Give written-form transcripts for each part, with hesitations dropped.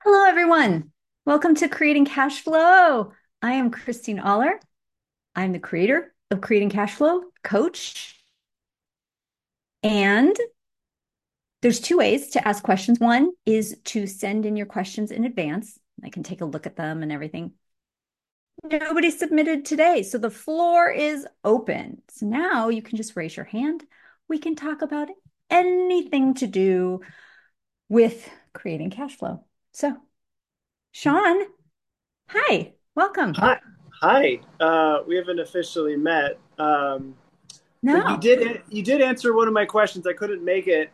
Hello, everyone. Welcome to Creating Cash Flow. I am Christine Aller. I'm the creator of Creating Cash Flow, coach. And there's two ways to ask questions. One is to send in your questions in advance. I can take a look at them and everything. Nobody submitted today, so the floor is open. So now you can just raise your hand. We can talk about anything to do with creating cash flow. So, Sean, hi, welcome. Hi, hi. We haven't officially met, but you No. did answer one of my questions. I couldn't make it.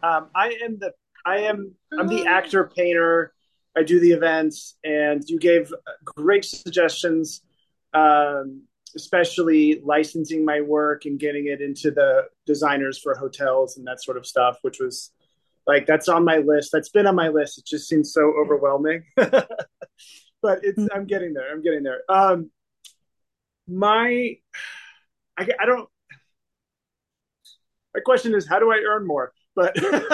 I'm the actor painter. I do the events, and you gave great suggestions, especially licensing my work and getting it into the designers for hotels and that sort of stuff, which was like that's on my list. That's been on my list. It just seems so overwhelming, but it's I'm getting there. I'm getting there. My I don't. My question is, how do I earn more? But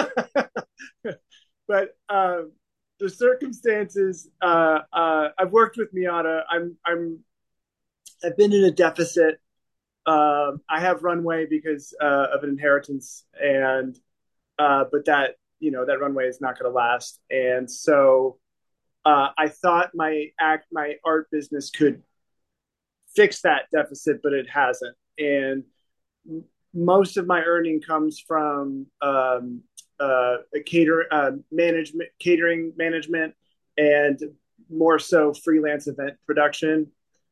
but the circumstances. I've worked with Miata. I've been in a deficit. I have runway because of an inheritance, and but that runway is not going to last. And so I thought my art business could fix that deficit, but it hasn't. And most of my earning comes from catering management, and more so freelance event production.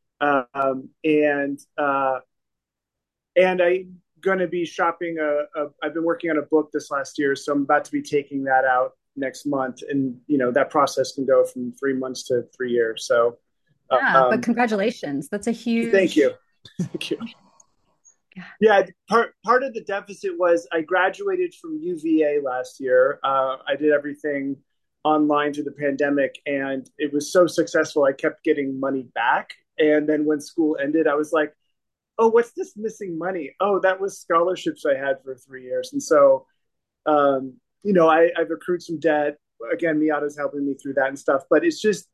And I'm going to be shopping. I've been working on a book this last year, so I'm about to be taking that out next month, and that process can go from 3 months to 3 years. So, Yeah, but um, congratulations. That's a thank you, huge, thank you. yeah. Yeah, part of the deficit was I graduated from UVA last year. I did everything online through the pandemic, and it was so successful. I kept getting money back, and then when school ended, I was like, "Oh, what's this missing money? Oh, that was scholarships I had for 3 years." And so, I've accrued some debt. Again, Miata's helping me through that and stuff. But it's just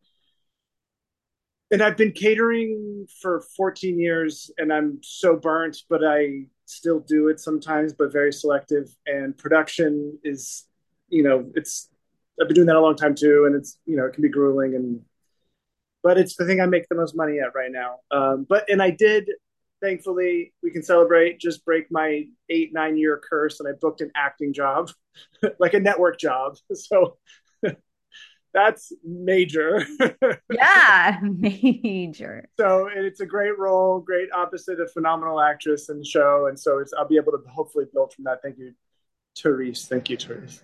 and I've been catering for 14 years and I'm so burnt, but I still do it sometimes, but very selective. And production is, it's, I've been doing that a long time too. And it can be grueling but it's the thing I make the most money at right now. And I did, thankfully, we can celebrate, just break my 8, 9 year curse. And I booked an acting job, like a network job. So that's major. Yeah, major. So it's a great role, great opposite, a phenomenal actress in the show, and so I'll be able to hopefully build from that. Thank you, Therese. Thank you, Therese.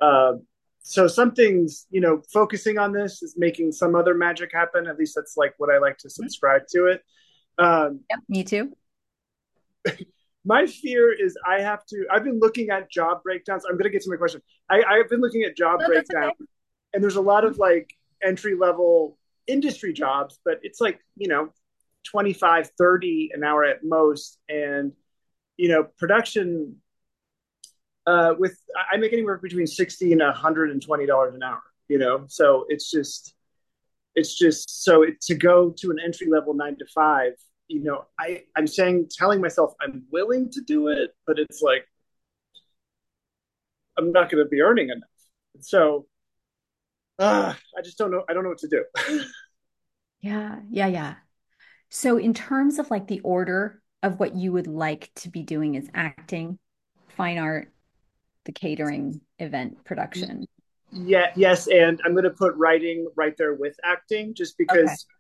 So something's focusing on this is making some other magic happen. At least that's like what I like to subscribe to it. Um, Yep, me too. my fear is I've been looking at job breakdowns. I'm going to get to my question. I've been looking at job No, that's breakdowns, okay. and there's a lot of like entry level industry jobs, but it's like 25, 30 an hour at most. And production, with I make anywhere between 60 and $120 an hour. So it's just so to go to an entry level 9 to 5. I'm telling myself I'm willing to do it, but it's like I'm not going to be earning enough. So I just don't know. I don't know what to do. Yeah, yeah, yeah. So in terms of like the order of what you would like to be doing is acting, fine art, the catering, event production. Yeah, yes, and I'm going to put writing right there with acting, just Okay. because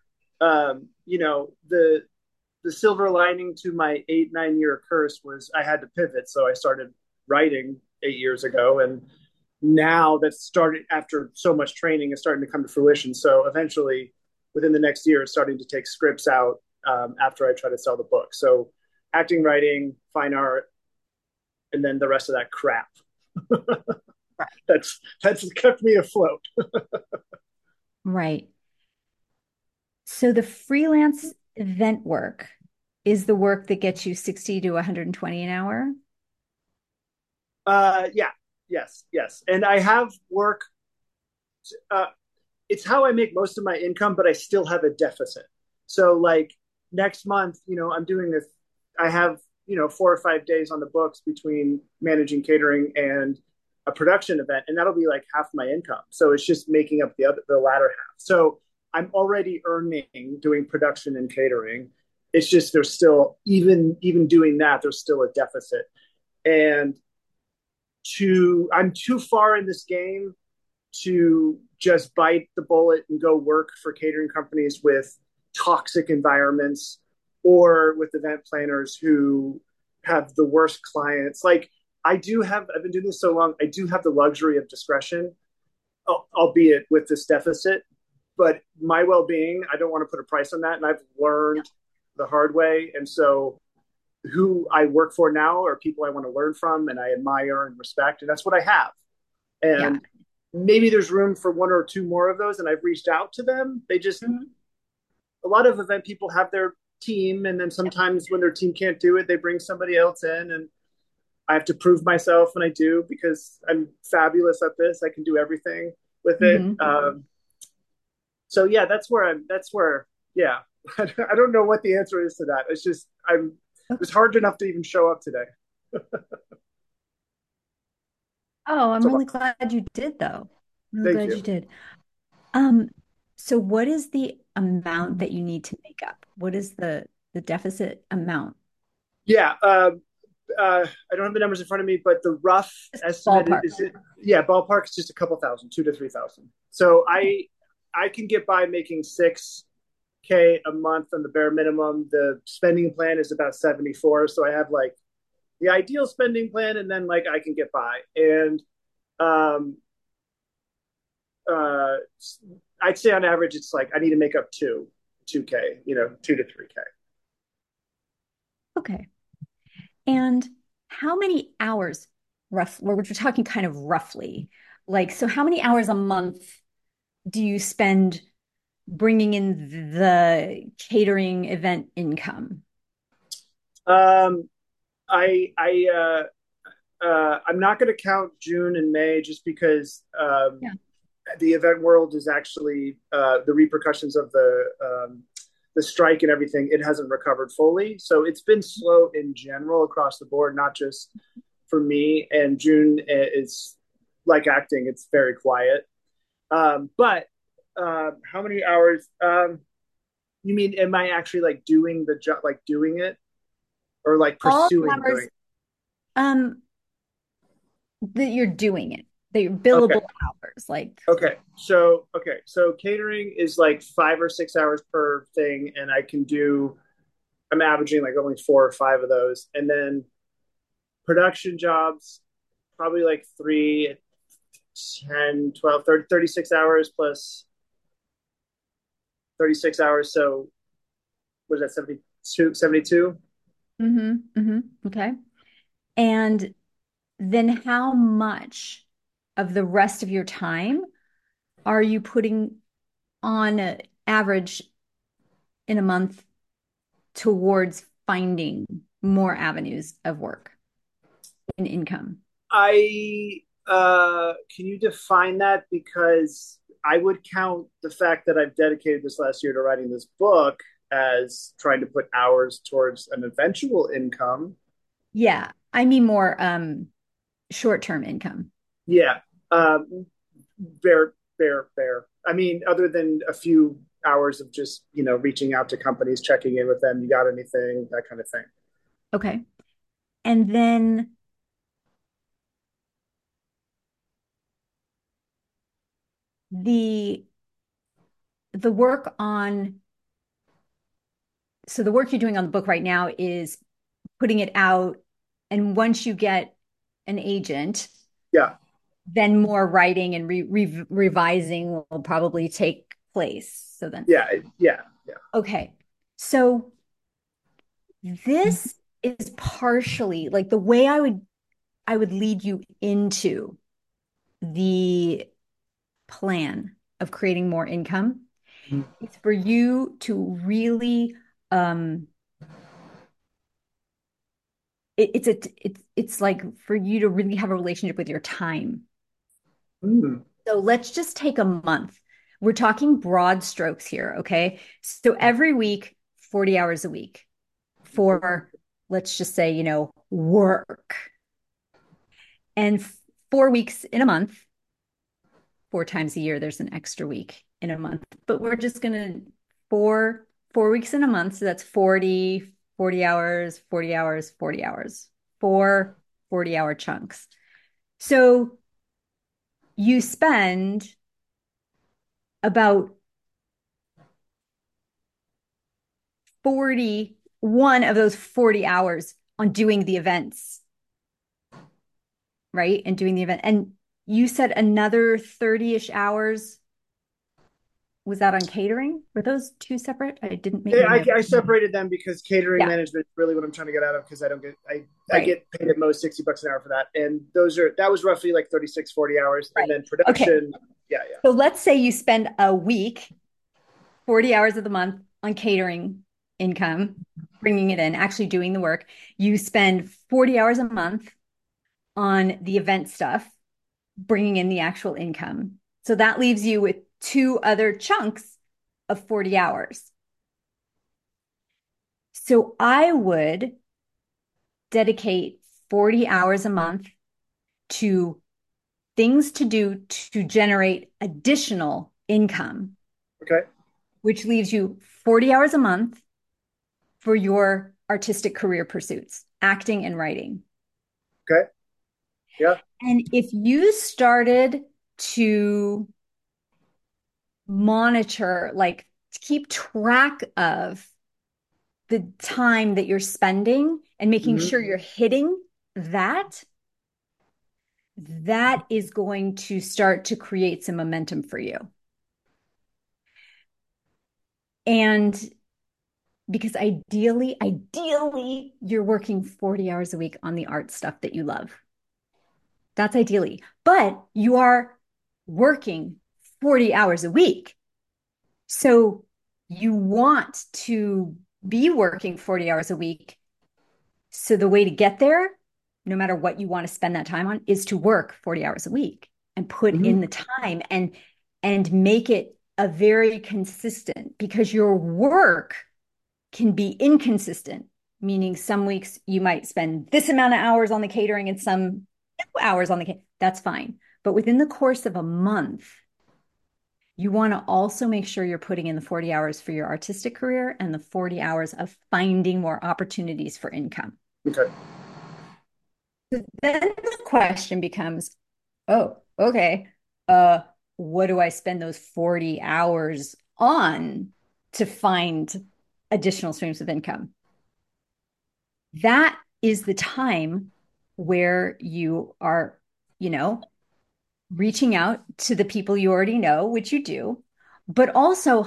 the silver lining to my 8, 9 year curse was I had to pivot, so I started writing 8 years ago, and now that's started after so much training is starting to come to fruition. So eventually, within the next year, it's starting to take scripts out after I try to sell the book. So acting, writing, fine art, and then the rest of that crap. Right. That's kept me afloat. Right. So the freelance event work is the work that gets you 60 to 120 an hour. Yeah, yes, yes, and I have work. Uh, it's how I make most of my income, but I still have a deficit. So like next month, I'm doing this. I have 4 or 5 days on the books between managing catering and a production event, and that'll be like half my income. So it's just making up the latter half. So I'm already earning doing production and catering. It's just there's still even doing that, there's still a deficit. And I'm too far in this game to just bite the bullet and go work for catering companies with toxic environments or with event planners who have the worst clients. Like I've been doing this so long, I do have the luxury of discretion, albeit with this deficit. But my well being, I don't want to put a price on that. And I've learned the hard way. And so who I work for now are people I want to learn from and I admire and respect. And that's what I have. Yeah. And maybe there's room for one or two more of those. And I've reached out to them. Mhm. A lot of event people have their team. And then sometimes when their team can't do it, they bring somebody else in. And I have to prove myself. And I do because I'm fabulous at this. I can do everything with it. Mhm. So yeah, yeah. I don't know what the answer is to that. It's just, it was hard enough to even show up today. Oh, I'm So really glad you did, though. I'm really thank glad you you. did. Um, so what is the amount that you need to make up? What is the deficit amount? Yeah. I don't have the numbers in front of me, but the rough Just estimate ballpark. is it, yeah, ballpark is just a couple thousand, 2 to 3 thousand. So Okay. I can get by making 6K a month on the bare minimum. The spending plan is about 74. So I have like the ideal spending plan and then like I can get by. And um uh I'd say on average it's like I need to make up 2K, 2 to 3K. Okay. And how many hours we're talking kind of roughly. Like, so how many hours a month do you spend bringing in the catering event income? Um I'm not going to count June and May just because Yeah. the event world is actually the repercussions of the strike and everything. It hasn't recovered fully, so it's been slow in general across the board, not just for me. And June is like acting; it's very quiet. But how many hours? You mean am I actually like doing the job, like doing it, or like All the pursuing doing hours um that you're doing it, that you're it? Okay. billable hours, like Okay, so catering is like 5 or 6 hours per thing, and I'm averaging like only 4 or 5 of those. And then production jobs, probably like 3, 10, 12, 30, 36 hours plus 36 hours. So what is that, 72, 72? okay. And then how much of the rest of your time are you putting on an average in a month towards finding more avenues of work and income? Can you define that? Because I would count the fact that I've dedicated this last year to writing this book as trying to put hours towards an eventual income. Yeah, I mean more short-term income. Yeah. Um, fair. I mean, other than a few hours of just, reaching out to companies, checking in with them, you got anything, that kind of thing. Okay. And then the the work on so the work you're doing on the book right now is putting it out, and once you get an agent, Yeah. then more writing and revising will probably take place. So then, Yeah. Yeah. Yeah. okay. So this is partially like the way I would lead you into the plan of creating more income. It's for you to really it's like for you to really have a relationship with your time. Mm. So let's just take a month. We're talking broad strokes here, okay? So every week, 40 hours a week for, let's just say, work. And 4 weeks in a month, 4 times a year, there's an extra week in a month. But we're just going to, four weeks in a month. So that's 40 hours, 40 hours, 40 hours, four 40-hour chunks. So you spend about 41 of those 40 hours on doing the events, right? And doing the event. And you said another 30-ish hours. Was that on catering? Were those two separate? I didn't make Yeah, my note. I separated them because catering Yeah, management is really what I'm trying to get out of because I right, get paid at most $60 an hour for that. And that was roughly like 36, 40 hours. And right. then Okay. production, yeah, yeah. So let's say you spend a week, 40 hours of the month on catering income, bringing it in, actually doing the work. You spend 40 hours a month on the event stuff, bringing in the actual income. So that leaves you with two other chunks of 40 hours. So I would dedicate 40 hours a month to things to do to generate additional income, Okay. which leaves you 40 hours a month for your artistic career pursuits, acting and writing. Okay. Yeah. And if you started to monitor, like keep track of the time that you're spending and making Mm-hmm. sure you're hitting that, that is going to start to create some momentum for you. And because ideally, you're working 40 hours a week on the art stuff that you love. That's ideally, but you are working 40 hours a week. So you want to be working 40 hours a week. So the way to get there, no matter what you want to spend that time on, is to work 40 hours a week and put in Mm-hmm. the time and make it a very consistent because your work can be inconsistent, meaning some weeks you might spend this amount of hours on the catering and some hours on the catering. That's fine. But within the course of a month, you want to also make sure you're putting in the 40 hours for your artistic career and the 40 hours of finding more opportunities for income. Okay. So then the question becomes, oh, okay, uh, what do I spend those 40 hours on to find additional streams of income? That is the time where you are, you know, reaching out to the people you already know, which you do, but also,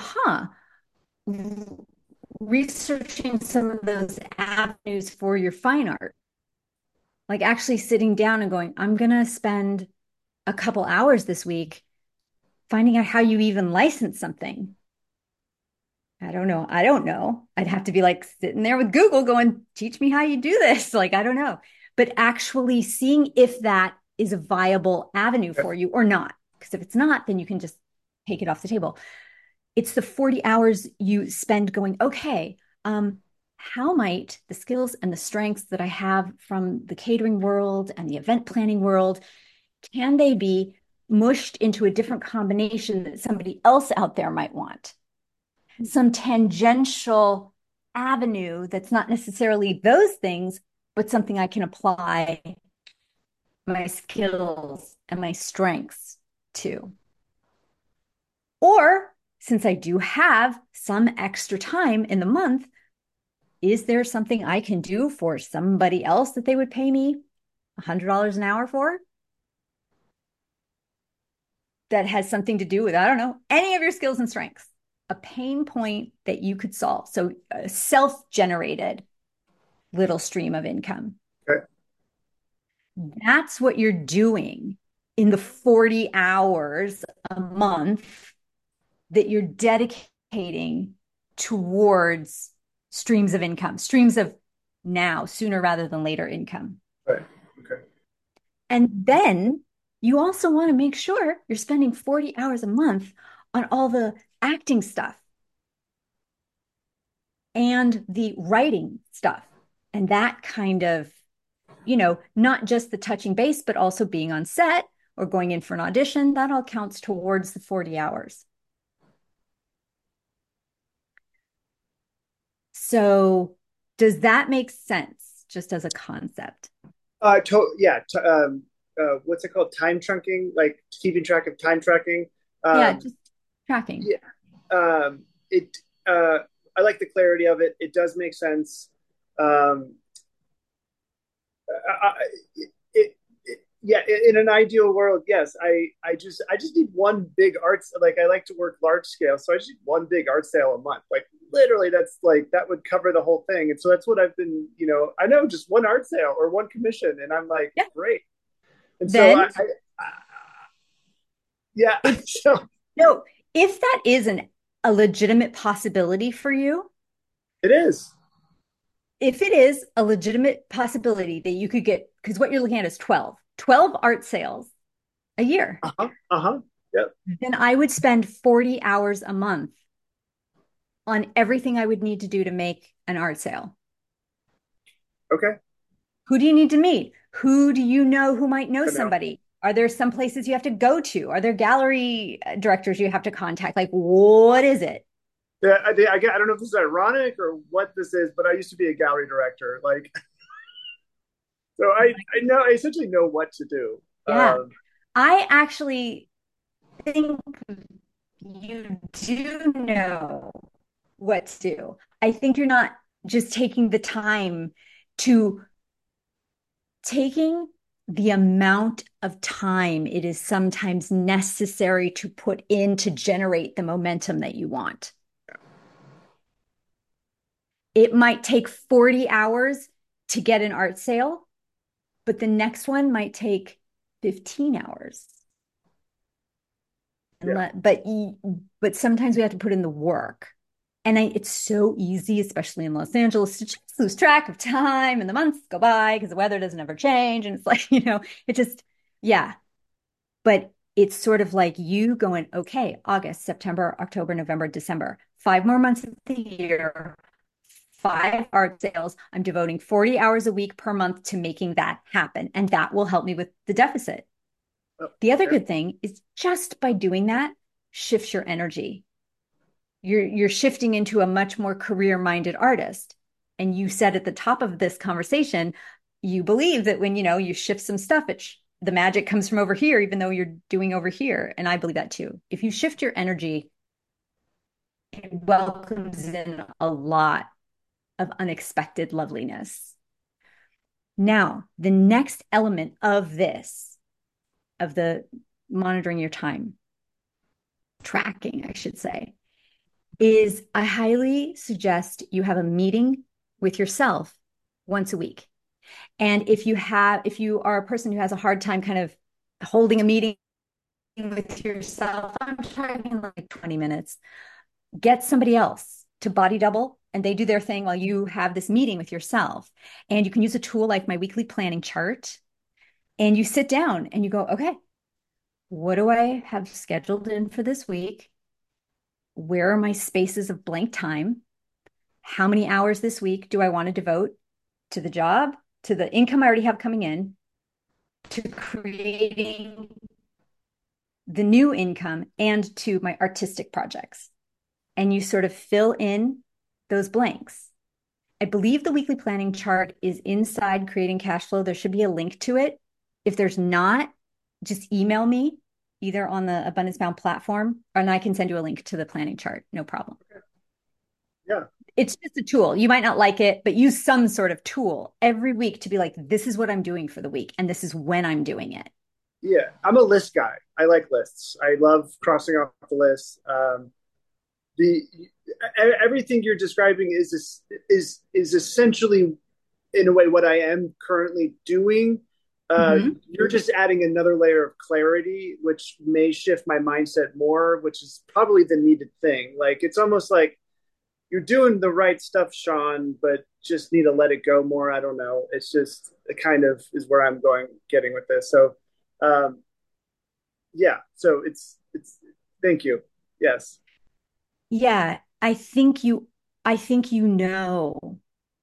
researching some of those avenues for your fine art, like actually sitting down and going, I'm going to spend a couple hours this week finding out how you even license something. I don't know. I don't know. I'd have to be like sitting there with Google going, teach me how you do this. Like, I don't know. But actually seeing if that is a viable avenue Okay. for you or not. Because if it's not, then you can just take it off the table. It's the 40 hours you spend going, okay, how might the skills and the strengths that I have from the catering world and the event planning world, can they be mushed into a different combination that somebody else out there might want? Some tangential avenue that's not necessarily those things, but something I can apply my skills and my strengths to. Or since I do have some extra time in the month, is there something I can do for somebody else that they would pay me $100 an hour for? That has something to do with, I don't know, any of your skills and strengths, a pain point that you could solve. So a self-generated little stream of income. Okay. That's what you're doing in the 40 hours a month that you're dedicating towards streams of income, streams of now, sooner rather than later income. Right. Okay. And then you also want to make sure you're spending 40 hours a month on all the acting stuff and the writing stuff. And that kind of, not just the touching base, but also being on set or going in for an audition, that all counts towards the 40 hours. So, does that make sense just as a concept? Yeah. What's it called? Time trunking, like keeping track of time tracking. Yeah, Um, just tracking. yeah. It. I like the clarity of it. It does make sense. Um, I, yeah, in an ideal world, yes. I just need one big art. Like I like to work large scale, so I just need one big art sale a month. Like literally, that's like that would cover the whole thing. And so that's what I've been. I know just one art sale or one commission, and I'm like, Yeah. great. And so Then yeah. if So no, if that is a legitimate possibility for you, it is. if it is a legitimate possibility that you could get, because what you're looking at is 12 art sales a year, Uh huh. Uh huh. Yep. then I would spend 40 hours a month on everything I would need to do to make an art sale. Okay. Who do you need to meet? Who do you know who might know Good now. somebody? Are there some places you have to go to? Are there gallery directors you have to contact? Like, what is it? Yeah, I don't know if this is ironic or what this is, but I used to be a gallery director. Like, so I know I essentially know what to do. Yeah. I actually think you do know what to do. I think you're not just taking the time to taking the amount of time it is sometimes necessary to put in to generate the momentum that you want. It might take 40 hours to get an art sale, but the next one might take 15 hours. And Yeah. but sometimes we have to put in the work. And it's so easy, especially in Los Angeles, to just lose track of time and the months go by because the weather doesn't ever change. And it's like, it just, yeah. But it's sort of like you going, okay, August, September, October, November, December, 5 more months of the year, 5 art sales. I'm devoting 40 hours a week per month to making that happen. And that will help me with the deficit. Oh, The other okay. good thing is just by doing that, shifts your energy. You're shifting into a much more career-minded artist. And you said at the top of this conversation, you believe that when you shift some stuff, the magic comes from over here, even though you're doing over here. And I believe that too. If you shift your energy, it welcomes in a lot of unexpected loveliness. Now, the next element of this, of the monitoring your time, tracking, I should say, is I highly suggest you have a meeting with yourself once a week. And if you are a person who has a hard time kind of holding a meeting with yourself, I'm talking like 20 minutes, get somebody else to body double and they do their thing while you have this meeting with yourself. And you can use a tool like my weekly planning chart. And you sit down and you go, okay, what do I have scheduled in for this week? Where are my spaces of blank time? How many hours this week do I want to devote to the job, to the income I already have coming in, to creating the new income, and to my artistic projects? And you sort of fill in those blanks. I believe the weekly planning chart is inside Creating Cash Flow. There should be a link to it. If there's not, just email me either on the Abundance Bound platform, and I can send you a link to the planning chart. No problem. Yeah. It's just a tool. You might not like it, but use some sort of tool every week to be like, this is what I'm doing for the week, and this is when I'm doing it. Yeah. I'm a list guy. I like lists. I love crossing off the list. The Everything you're describing is essentially in a way what I am currently doing. Mm-hmm. You're just adding another layer of clarity, which may shift my mindset more, which is probably the needed thing. Like it's almost like you're doing the right stuff, Sean, but just need to let it go more. I don't know. It's just it kind of is where I'm getting with this. So, yeah. So it's thank you. Yes. Yeah, I think you know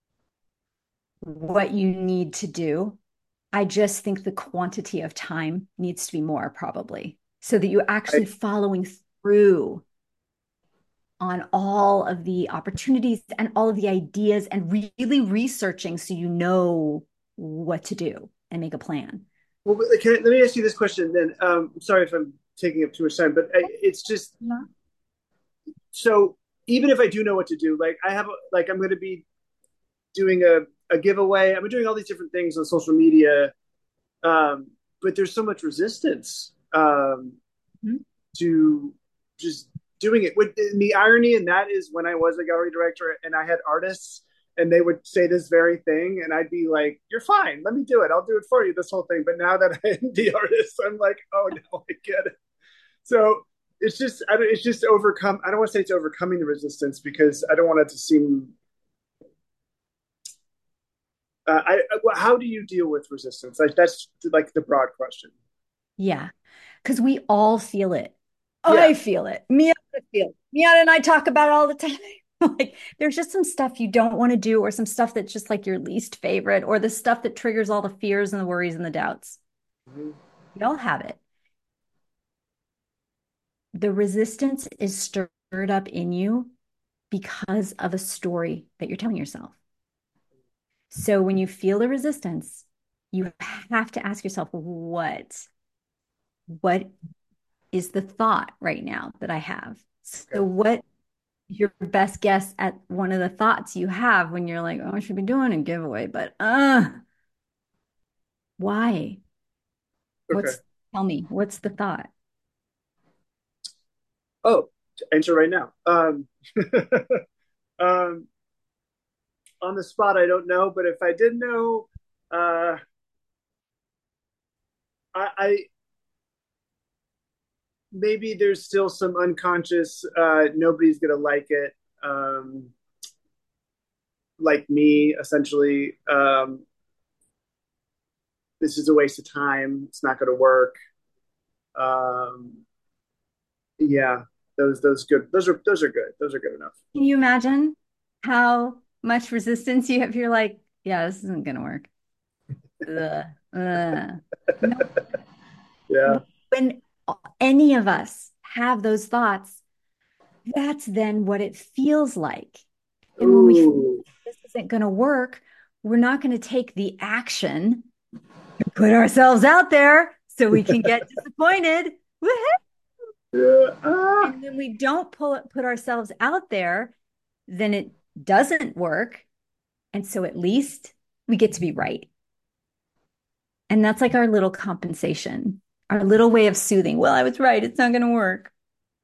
what you need to do. I just think the quantity of time needs to be more, probably, so that you're I, actually following through on all of the opportunities and all of the ideas and really researching so you know what to do and make a plan. well, let me ask you this question then. Sorry if I'm taking up too much time, but it's just Yeah. so even if I do know what to do, like I have, like I'm going to be doing a giveaway. I'm doing all these different things on social media, but there's so much resistance Mhm. to just doing it. The irony in that is when I was a gallery director and I had artists and they would say this very thing and I'd be like, you're fine, let me do it, I'll do it for you, this whole thing. But now that I'm the artist, I'm like, oh no, I get it. So it's just overcome. I don't want to say it's overcoming the resistance because I don't want it to seem how do you deal with resistance? Like that's like the broad question. Yeah, because we all feel it. Yeah. I feel it. Miata feel it. Miata and I talk about it all the time. Like, there's just some stuff you don't want to do, or some stuff that's just like your least favorite, or the stuff that triggers all the fears and the worries and the doubts. Mm-hmm. We all have it. The resistance is stirred up in you because of a story that you're telling yourself. So when you feel the resistance, you have to ask yourself, what is the thought right now that I have? So Okay. what is your best guess at one of the thoughts you have when you're like, oh, I should be doing a giveaway, but why? Okay. Tell me, what's the thought? Oh, to answer right now. Um, on the spot, I don't know, but if I did know, uh, I maybe there's still some unconscious. Nobody's gonna like it. Like me, essentially. This is a waste of time. It's not gonna work. Um, yeah, those good. Those are good. Those are good enough. Can you imagine how much resistance you have? You're like, yeah, this isn't gonna work. Ugh, ugh. No, Yeah. when any of us have those thoughts, that's then what it feels like. And when we feel Ooh. this isn't going to work, we're not going to take the action to put ourselves out there so we can get disappointed. Woohoo! Yeah. Ah. And when we don't put ourselves out there, then it doesn't work. And so at least we get to be right. And that's like our little compensation, our little way of soothing. Well, I was right. It's not going to work.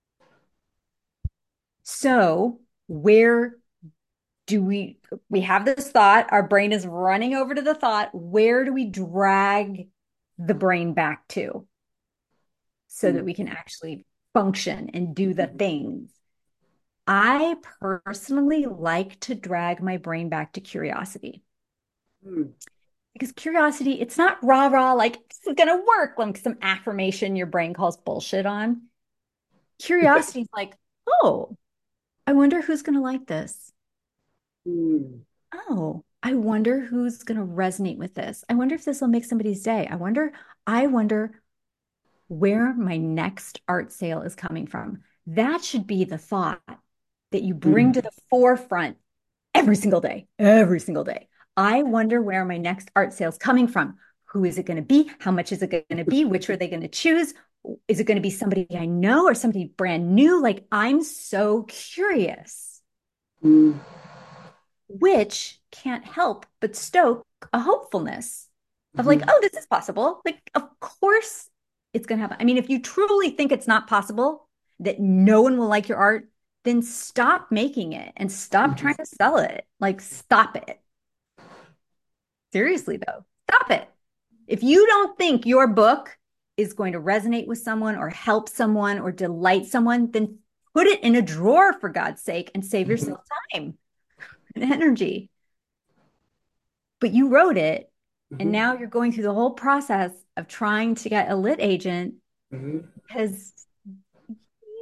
So where do we have this thought, our brain is running over to the thought, where do we drag the brain back to so that we can actually function and do the things? I personally like to drag my brain back to curiosity, Hmm. because curiosity, it's not rah rah like this is gonna work, like some affirmation your brain calls bullshit on. Curiosity is like, oh, I wonder who's gonna like this. Hmm. Oh, I wonder who's going to resonate with this. I wonder if this will make somebody's day. I wonder where my next art sale is coming from. That should be the thought that you bring to Hmm. the forefront every single day, every single day. I wonder where my next art sale is coming from. Who is it going to be? How much is it going to be? Which are they going to choose? Is it going to be somebody I know or somebody brand new? Like, I'm so curious, Hmm. which can't help but stoke a hopefulness of like, Hmm. oh, this is possible. Like, of course it's going to happen. I mean, if you truly think it's not possible that no one will like your art, then stop making it and stop trying to sell it. Like, stop it. Seriously, though, stop it. If you don't think your book is going to resonate with someone or help someone or delight someone, then put it in a drawer for God's sake and save yourself time and energy. But you wrote it, and Hmm. now you're going through the whole process of trying to get a lit agent Hmm. because you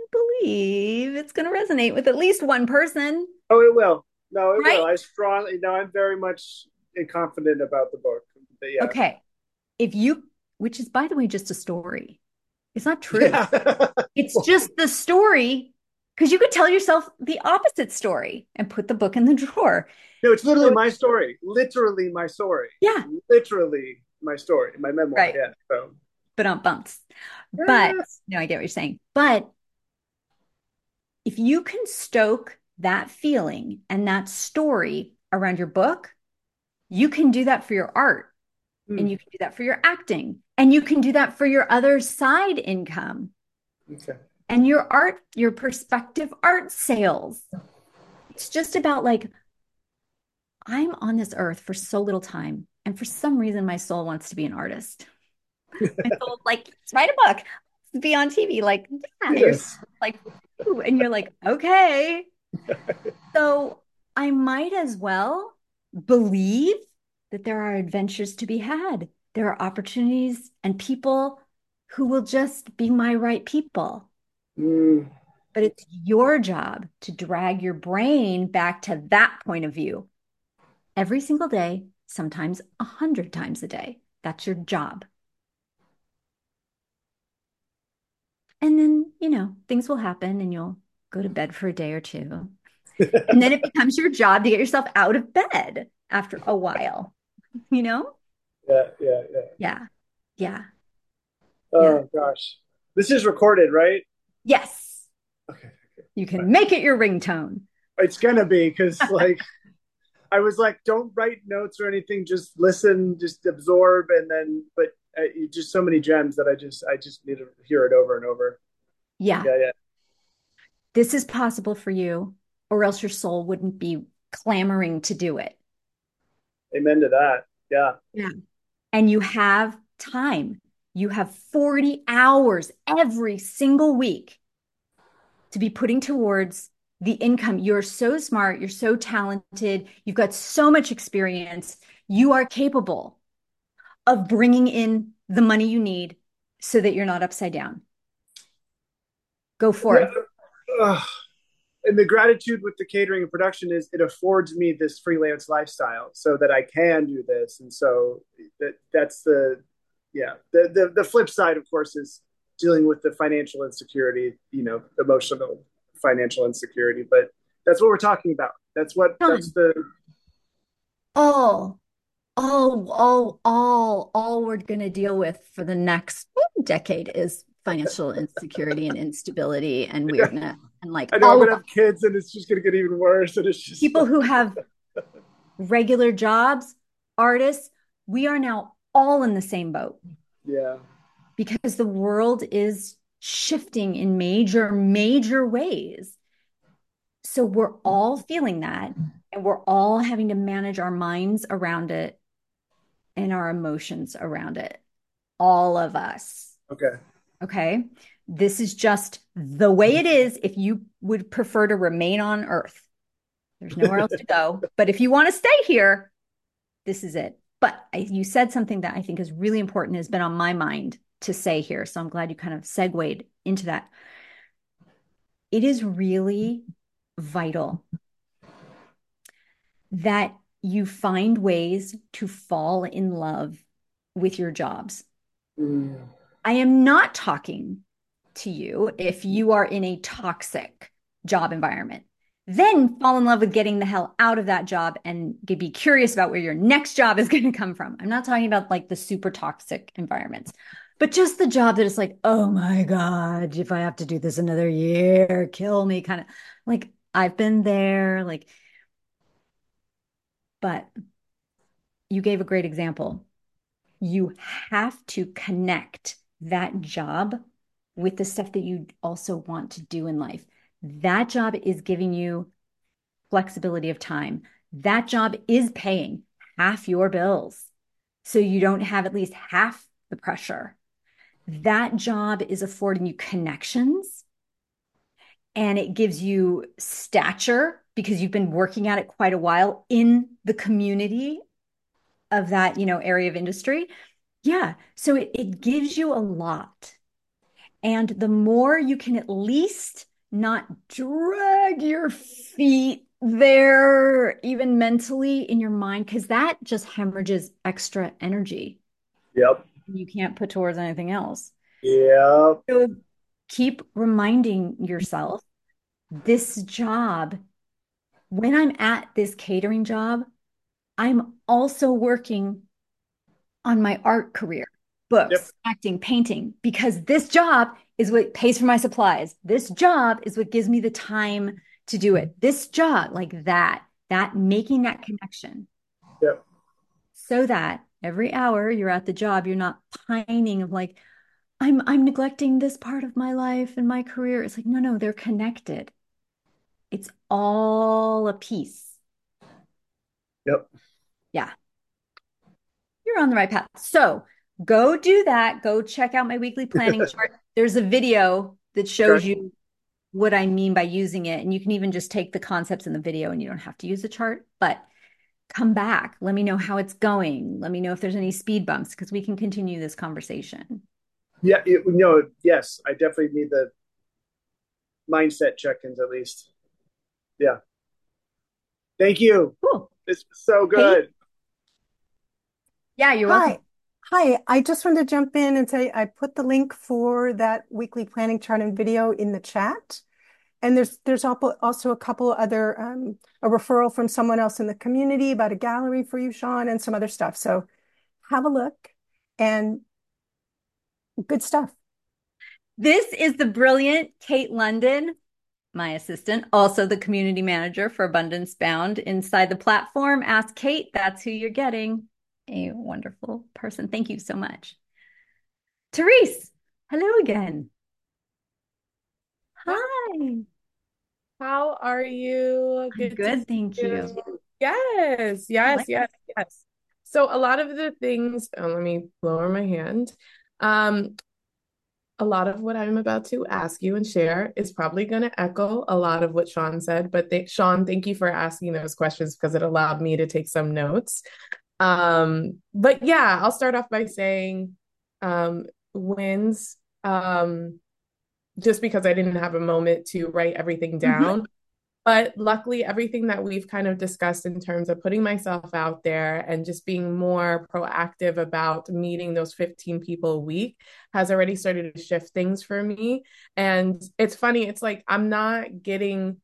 believe it's going to resonate with at least one person, Oh, it will. No, it will. right? I strongly, no, I'm very much confident about the book. But yeah. Okay. If you, which is, by the way, just a story, it's not true. Yeah. It's just the story because you could tell yourself the opposite story and put the book in the drawer. No, it's literally So, my story. Literally my story. yeah, Literally my story, my memoir. right. Yeah. So, But on bumps. But yes. no, I get what you're saying. But if you can stoke that feeling and that story around your book, you can do that for your art and Hmm. you can do that for your acting and you can do that for your other side income Okay. and your art, your perspective art sales. It's just about like, I'm on this earth for so little time. And for some reason, my soul wants to be an artist. My soul's like, let's write a book, let's be on TV. Like, yeah, you're Yes. like, ooh, and you're like, okay. So I might as well believe that there are adventures to be had. There are opportunities and people who will just be my right people. Mm. But it's your job to drag your brain back to that point of view every single day, sometimes 100 times a day. That's your job. And then, things will happen and you'll go to bed for a day or two. And then it becomes your job to get yourself out of bed after a while, you know? Yeah. Yeah. Yeah. Yeah. Yeah. Yeah. Oh gosh. This is recorded, right? Yes. Okay. You Fine. can make it your ringtone. It's gonna be because like I was like, don't write notes or anything. Just listen, just absorb, and then. But just so many gems that I just need to hear it over and over. Yeah. Yeah, yeah. This is possible for you, or else your soul wouldn't be clamoring to do it. Amen to that. Yeah. Yeah. And you have time. You have 40 hours every single week to be putting towards the income. You're so smart. You're so talented. You've got so much experience. You are capable of bringing in the money you need so that you're not upside down. Go Yeah. forth. And the gratitude with the catering and production is it affords me this freelance lifestyle so that I can do this. And so that's the yeah. The flip side, of course, is dealing with the financial insecurity, emotional financial insecurity. But that's what we're talking about. That's Done. the All, all we're going to deal with for the next decade is financial insecurity and instability and yeah. weirdness. And like I know I'm all of gonna us, have kids and it's just gonna get even worse. And it's just people like who have regular jobs, artists, we are now all in the same boat yeah. because the world is shifting in major, major ways. So we're all feeling that and we're all having to manage our minds around it and our emotions around it. All of us. Okay. Okay. This is just the way it is if you would prefer to remain on Earth. There's nowhere else to go. But if you want to stay here, this is it. But you said something that I think is really important, has been on my mind to say here. So I'm glad you kind of segued into that. It is really vital that you find ways to fall in love with your jobs. Mm. I am not talking to you if you are in a toxic job environment. Then fall in love with getting the hell out of that job and be curious about where your next job is going to come from. I'm not talking about like the super toxic environments, but just the job that is like, oh my God, if I have to do this another year, kill me, kind of like I've been there. Like, but you gave a great example. You have to connect that job with the stuff that you also want to do in life. That job is giving you flexibility of time. That job is paying half your bills. So you don't have at least half the pressure. That job is affording you connections and it gives you stature because you've been working at it quite a while in the community of that, area of industry. Yeah. So it gives you a lot. And the more you can at least not drag your feet there, even mentally in your mind, because that just hemorrhages extra energy Yep. you can't put towards anything else. Yep. So keep reminding yourself this job, when I'm at this catering job, I'm also working on my art career, Yep. books, acting, painting, because this job is what pays for my supplies. This job is what gives me the time to do it. This job, like that making that connection Yep. so that every hour you're at the job, you're not pining of like, I'm neglecting this part of my life and my career. It's like, no, no, they're connected. It's all a piece. Yep. Yeah, you're on the right path. So go do that. Go check out my weekly planning chart. There's a video that shows Okay. you what I mean by using it. And you can even just take the concepts in the video and you don't have to use a chart, but come back. Let me know how it's going. Let me know if there's any speed bumps because we can continue this conversation. Yeah. No. Yes, I definitely need the mindset check-ins at least. Yeah. Thank you. Cool. It's so Kate? good. Yeah, you're welcome. Hi. Hi. I just wanted to jump in and say I put the link for that weekly planning chart and video in the chat. And there's also a couple other a referral from someone else in the community about a gallery for you, Sean, and some other stuff. So have a look and good stuff. This is the brilliant Kate London, my assistant, also the community manager for Abundance Bound inside the platform. Ask Kate, that's who you're getting. A wonderful person. Thank you so much. Therese, hello again. Hi, Hi. how are you? I'm Good to see good, thank you. you. Yes, I yes, like yes, yes. So a lot of the things, let me lower my hand. Um, a lot of what I'm about to ask you and share is probably going to echo a lot of what Sean said, but Sean, thank you for asking those questions because it allowed me to take some notes. But yeah, I'll start off by saying wins. Just because I didn't have a moment to write everything Mhm. down. But luckily, everything that we've kind of discussed in terms of putting myself out there and just being more proactive about meeting those 15 people a week has already started to shift things for me. And it's funny, it's like I'm not getting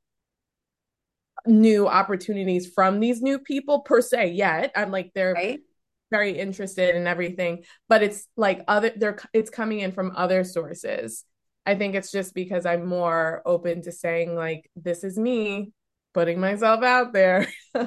new opportunities from these new people per se yet. I'm like, they're Right? very interested in everything, but it's like it's coming in from other sources. I think it's just because I'm more open to saying like this is me putting myself out there.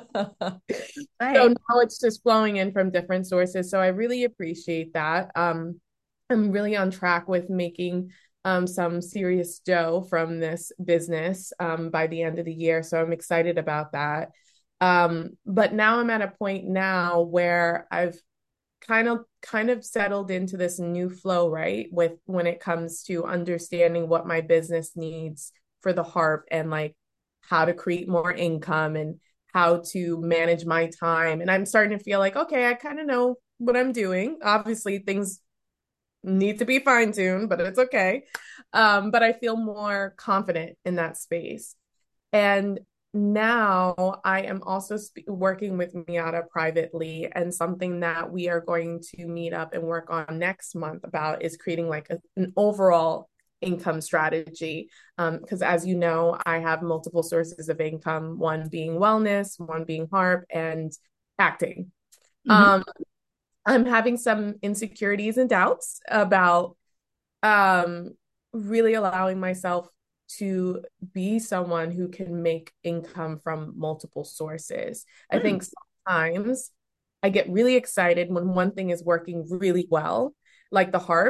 So Right. now it's just flowing in from different sources. So I really appreciate that. I'm really on track with making some serious dough from this business by the end of the year. So I'm excited about that. But now I'm at a point now where I've kind of settled into this new flow, right? With when it comes to understanding what my business needs for the harp and like how to create more income and how to manage my time. And I'm starting to feel like, okay, I kind of know what I'm doing. Obviously, things need to be fine-tuned, but it's okay. But I feel more confident in that space. And now I am also working with Miata privately, and something that we are going to meet up and work on next month about is creating like an overall income strategy. Because as you know, I have multiple sources of income, one being wellness, one being harp, and acting. Mhm. Um, I'm having some insecurities and doubts about um, really allowing myself to be someone who can make income from multiple sources. I Mm. think sometimes I get really excited when one thing is working really well, like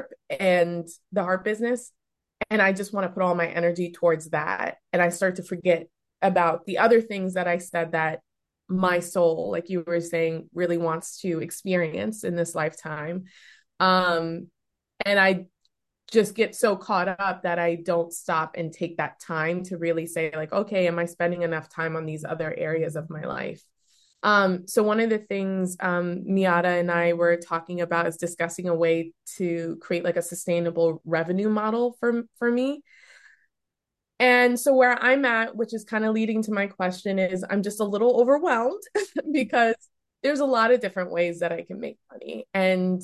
the harp business, and I just want to put all my energy towards that. And I start to forget about the other things that I said that my soul, like you were saying, really wants to experience in this lifetime. Um, and I just get so caught up that I don't stop and take that time to really say, like, okay, am I spending enough time on these other areas of my life? So one of the things Miata and I were talking about is discussing a way to create like a sustainable revenue model for me. And so where I'm at, which is kind of leading to my question, is I'm just a little overwhelmed because there's a lot of different ways that I can make money. And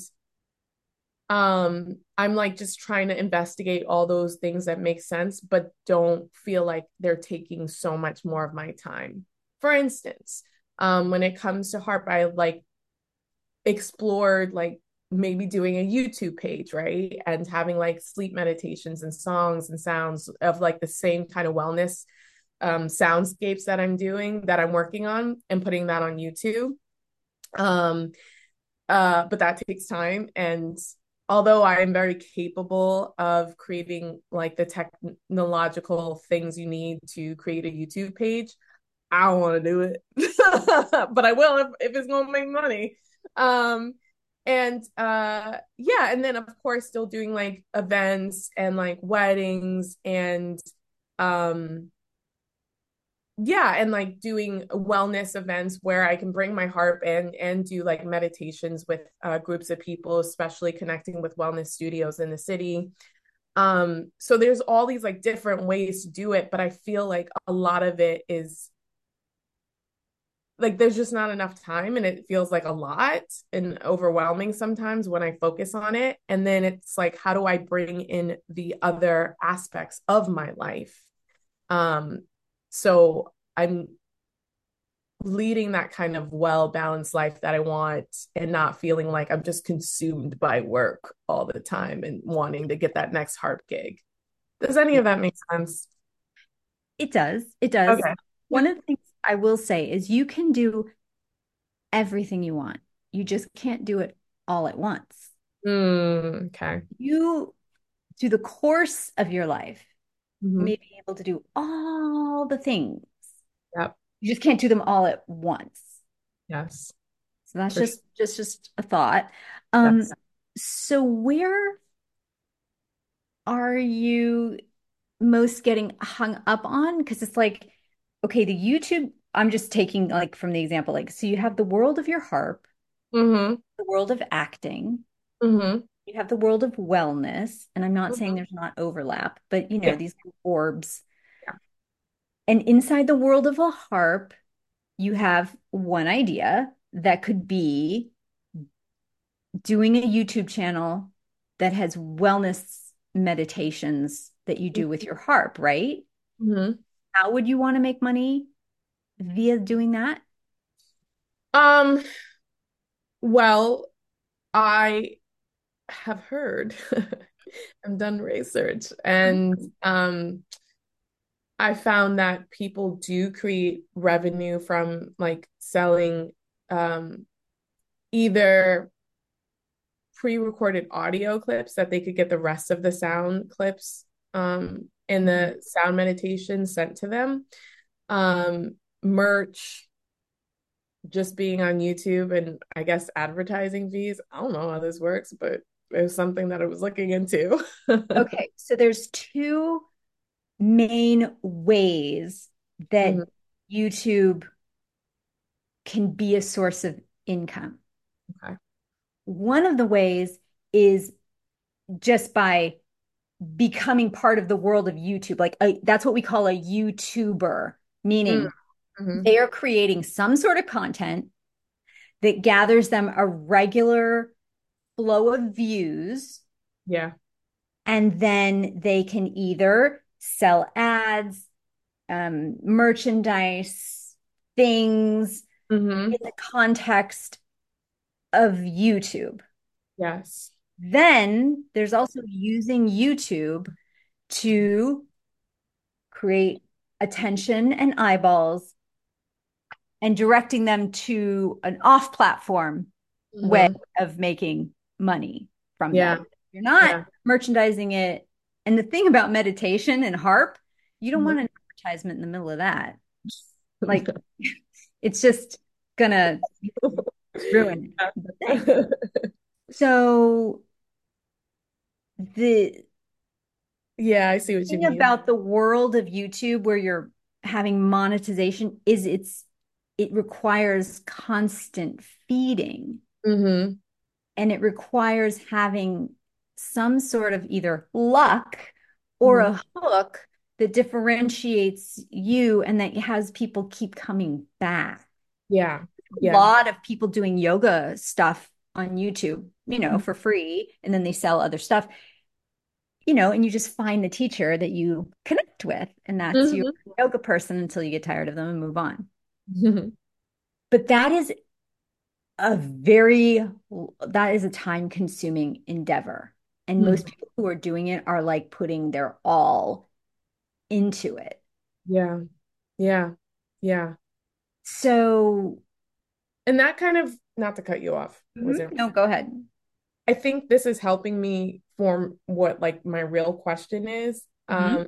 I'm like just trying to investigate all those things that make sense, but don't feel like they're taking so much more of my time. For instance, when it comes to harp, I like explored like maybe doing a YouTube page, right? And having like sleep meditations and songs and sounds of like the same kind of wellness soundscapes that I'm doing, that I'm working on, and putting that on YouTube. Um, but that takes time. And although I am very capable of creating like the technological things you need to create a YouTube page, I don't want to do it, but I will if it's gonna make money. Um, and yeah, and then of course still doing like events and like weddings and um yeah, and like doing wellness events where I can bring my harp and do like meditations with groups of people, especially connecting with wellness studios in the city. So there's all these like different ways to do it, but I feel like a lot of it is like there's just not enough time, and it feels like a lot and overwhelming sometimes when I focus on it. And then it's like, how do I bring in the other aspects of my life? So I'm leading that kind of well balanced life that I want, and not feeling like I'm just consumed by work all the time and wanting to get that next harp gig. Does any of that make sense? It does. It does. Okay. One of the things I will say is you can do everything you want. You just can't do it all at once. Okay. You, through the course of your life, Hmm. may be able to do all the things. Yep. You just can't do them all at once. Yes. So that's For sure. just a thought. Um, Yes. so where are you most getting hung up on? Because it's like, okay, the YouTube, I'm just taking like from the example, like, so you have the world of your harp, Mm-hmm. the world of acting, Mm-hmm. you have the world of wellness, and I'm not saying Mm-hmm. there's not overlap, but Yeah. these orbs. Yeah. And inside the world of a harp, you have one idea that could be doing a YouTube channel that has wellness meditations that you do with your harp, right? Mm-hmm. How would you want to make money via doing that? Um, well, I have heard I've done research, and I found that people do create revenue from like selling um either pre-recorded audio clips that they could get the rest of the sound clips in Mhm. the sound meditation sent to them. Merch, just being on YouTube, and I guess advertising fees. I don't know how this works, but it was something that I was looking into. Okay, so there's two main ways that Mhm. YouTube can be a source of income. Okay. One of the ways is just by becoming part of the world of YouTube. Like that's what we call a YouTuber, meaning Mm-hmm. they are creating some sort of content that gathers them a regular flow of views, Yeah. and then they can either sell ads, merchandise, things Mm-hmm. in the context of YouTube. Yes. Then there's also using YouTube to create attention and eyeballs and directing them to an off platform way Mm-hmm. of making money from that. Yeah. You're not Yeah. merchandising it. And the thing about meditation and harp, you don't Mhm. want an advertisement in the middle of that. Like, it's just gonna ruin the thing. So the Yeah, I see what you thing mean. about the world of YouTube where you're having monetization is it requires constant feeding, Mm-hmm. and it requires having some sort of either luck or Mm-hmm. a hook that differentiates you and that has people keep coming back. Yeah. A Yeah. lot of people doing yoga stuff on YouTube, for free, and then they sell other stuff, and you just find the teacher that you connect with, and that's your Mhm. yoga person until you get tired of them and move on. Mhm. But a very, that is a time consuming endeavor. And most people who are doing it are like putting their all into it. Yeah. Yeah. Yeah. So, And that kind of, not to cut you off, was there? no, go ahead. I think this is helping me form what like my real question is. Mhm.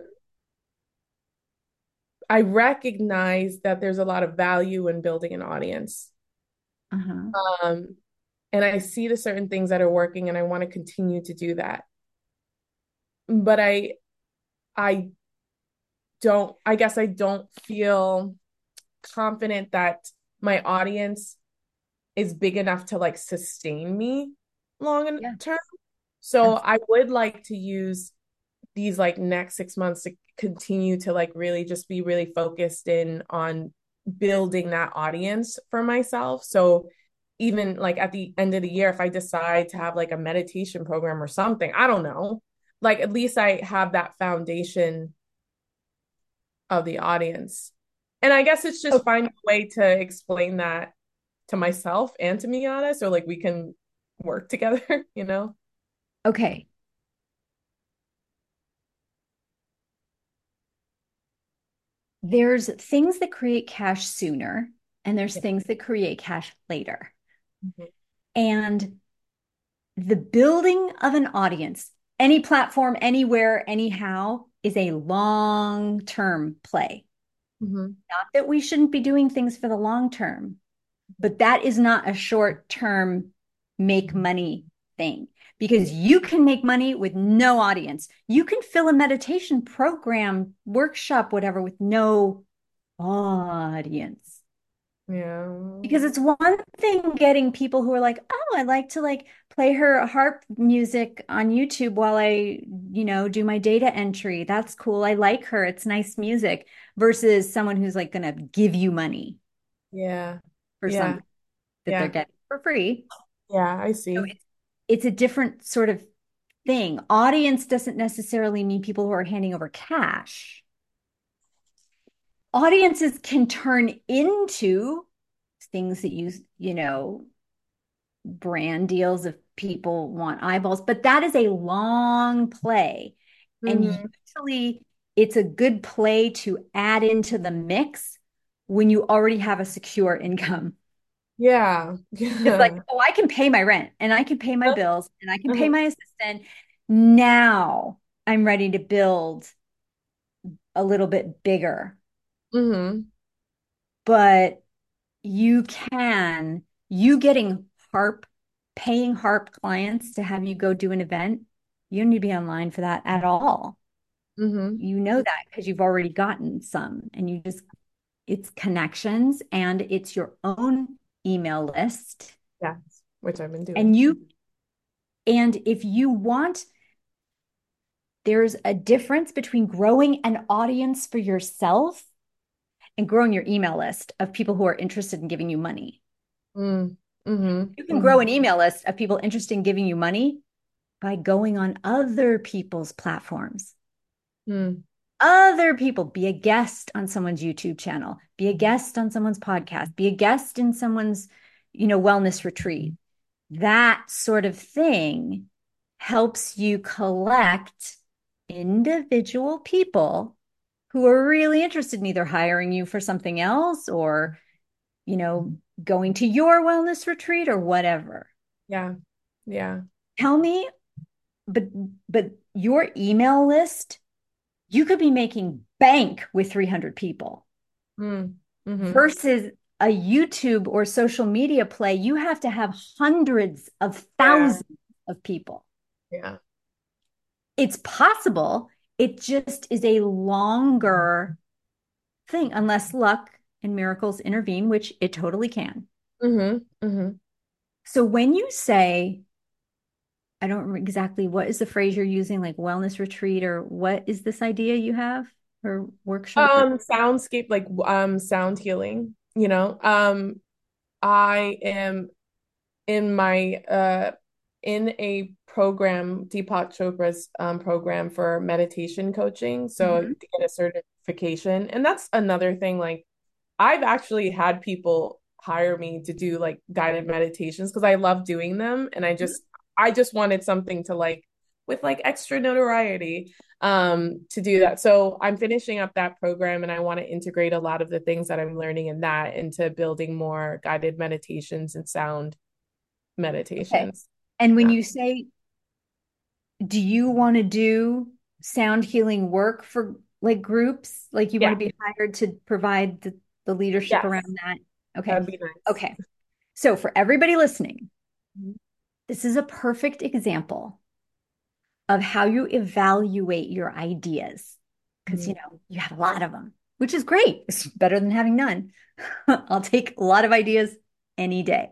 I recognize that there's a lot of value in building an audience. Uh-huh. Um, and I see the certain things that are working and I want to continue to do that. But I I guess I don't feel confident that my audience is big enough to like sustain me long Yeah, term. So absolutely. I would like to use these like next 6 months to continue to like really just be really focused in on building that audience for myself. So even like at the end of the year, if I decide to have like a meditation program or something, I don't know, like at least I have that foundation of the audience. And I guess it's just finding a way to explain that to myself and to Miata so like we can work together, you know? Okay. There's things that create cash sooner, and there's Yeah. things that create cash later. Mhm. And the building of an audience, any platform, anywhere, anyhow, is a long-term play. Mhm. Not that we shouldn't be doing things for the long term, but that is not a short-term make money thing because you can make money with no audience. You can fill a meditation program, workshop, whatever, with no audience. Yeah. Because it's one thing getting people who are like, oh, I like to like play her harp music on YouTube while I, do my data entry. That's cool. I like her. It's nice music versus someone who's like going to give you money Yeah. for Yeah. something that they're Yeah. getting for free. Yeah, I So see. it's a different sort of thing. Audience doesn't necessarily mean people who are handing over cash. Audiences can turn into things that brand deals if people want eyeballs, but that is a long play. And Hmm. usually it's a good play to add into the mix when you already have a secure income. Yeah. It's like, Yeah. oh, I can pay my rent and I can pay my bills and I can pay Uh-huh. my assistant. Now I'm ready to build a little bit bigger. Hmm. But you getting paying harp clients to have you go do an event, you don't need to be online for that at all. Hmm. You know that because you've already gotten some and it's connections and it's your own email list. Yes, which I've been And doing. if you want, there's a difference between growing an audience for yourself and growing your email list of people who are interested in giving you money. Mm. Hmm. You can grow an email list of people interested in giving you money by going on other people's platforms. Mm. Other people, be a guest on someone's YouTube channel, be a guest on someone's podcast, be a guest in someone's, wellness retreat. That sort of thing helps you collect individual people who are really interested in either hiring you for something else or, you know, going to your wellness retreat or whatever. Yeah. Yeah. Tell me, but your email list, you could be making bank with 300 people Mm. Hmm. versus a YouTube or social media play. You have to have hundreds of Yeah. thousands of people. Yeah. It's possible. It just is a longer thing, unless luck and miracles intervene, which it totally can. Hmm. Hmm. So when you say, I don't remember exactly what is the phrase you're using, like wellness retreat, or what is this idea you have? or workshop or Soundscape, like sound healing, you know. I am in my in a program, Deepak Chopra's program for meditation coaching, so to Mhm. get a certification. And that's another thing, like I've actually had people hire me to do like guided meditations because I love doing them, and I just wanted something to like with like extra notoriety to do that. So I'm finishing up that program, and I want to integrate a lot of the things that I'm learning in that into building more guided meditations and sound Okay. meditations. And when Yeah. you say, do you want to do sound healing work for like groups? Like you want Yeah. to be hired to provide the leadership Yes. around that? Okay. That'd be nice. Okay. So for everybody listening, Mhm. this is a perfect example of how you evaluate your ideas. Because, Mhm. you have a lot of them, which is great. It's better than having none. I'll take a lot of ideas any day.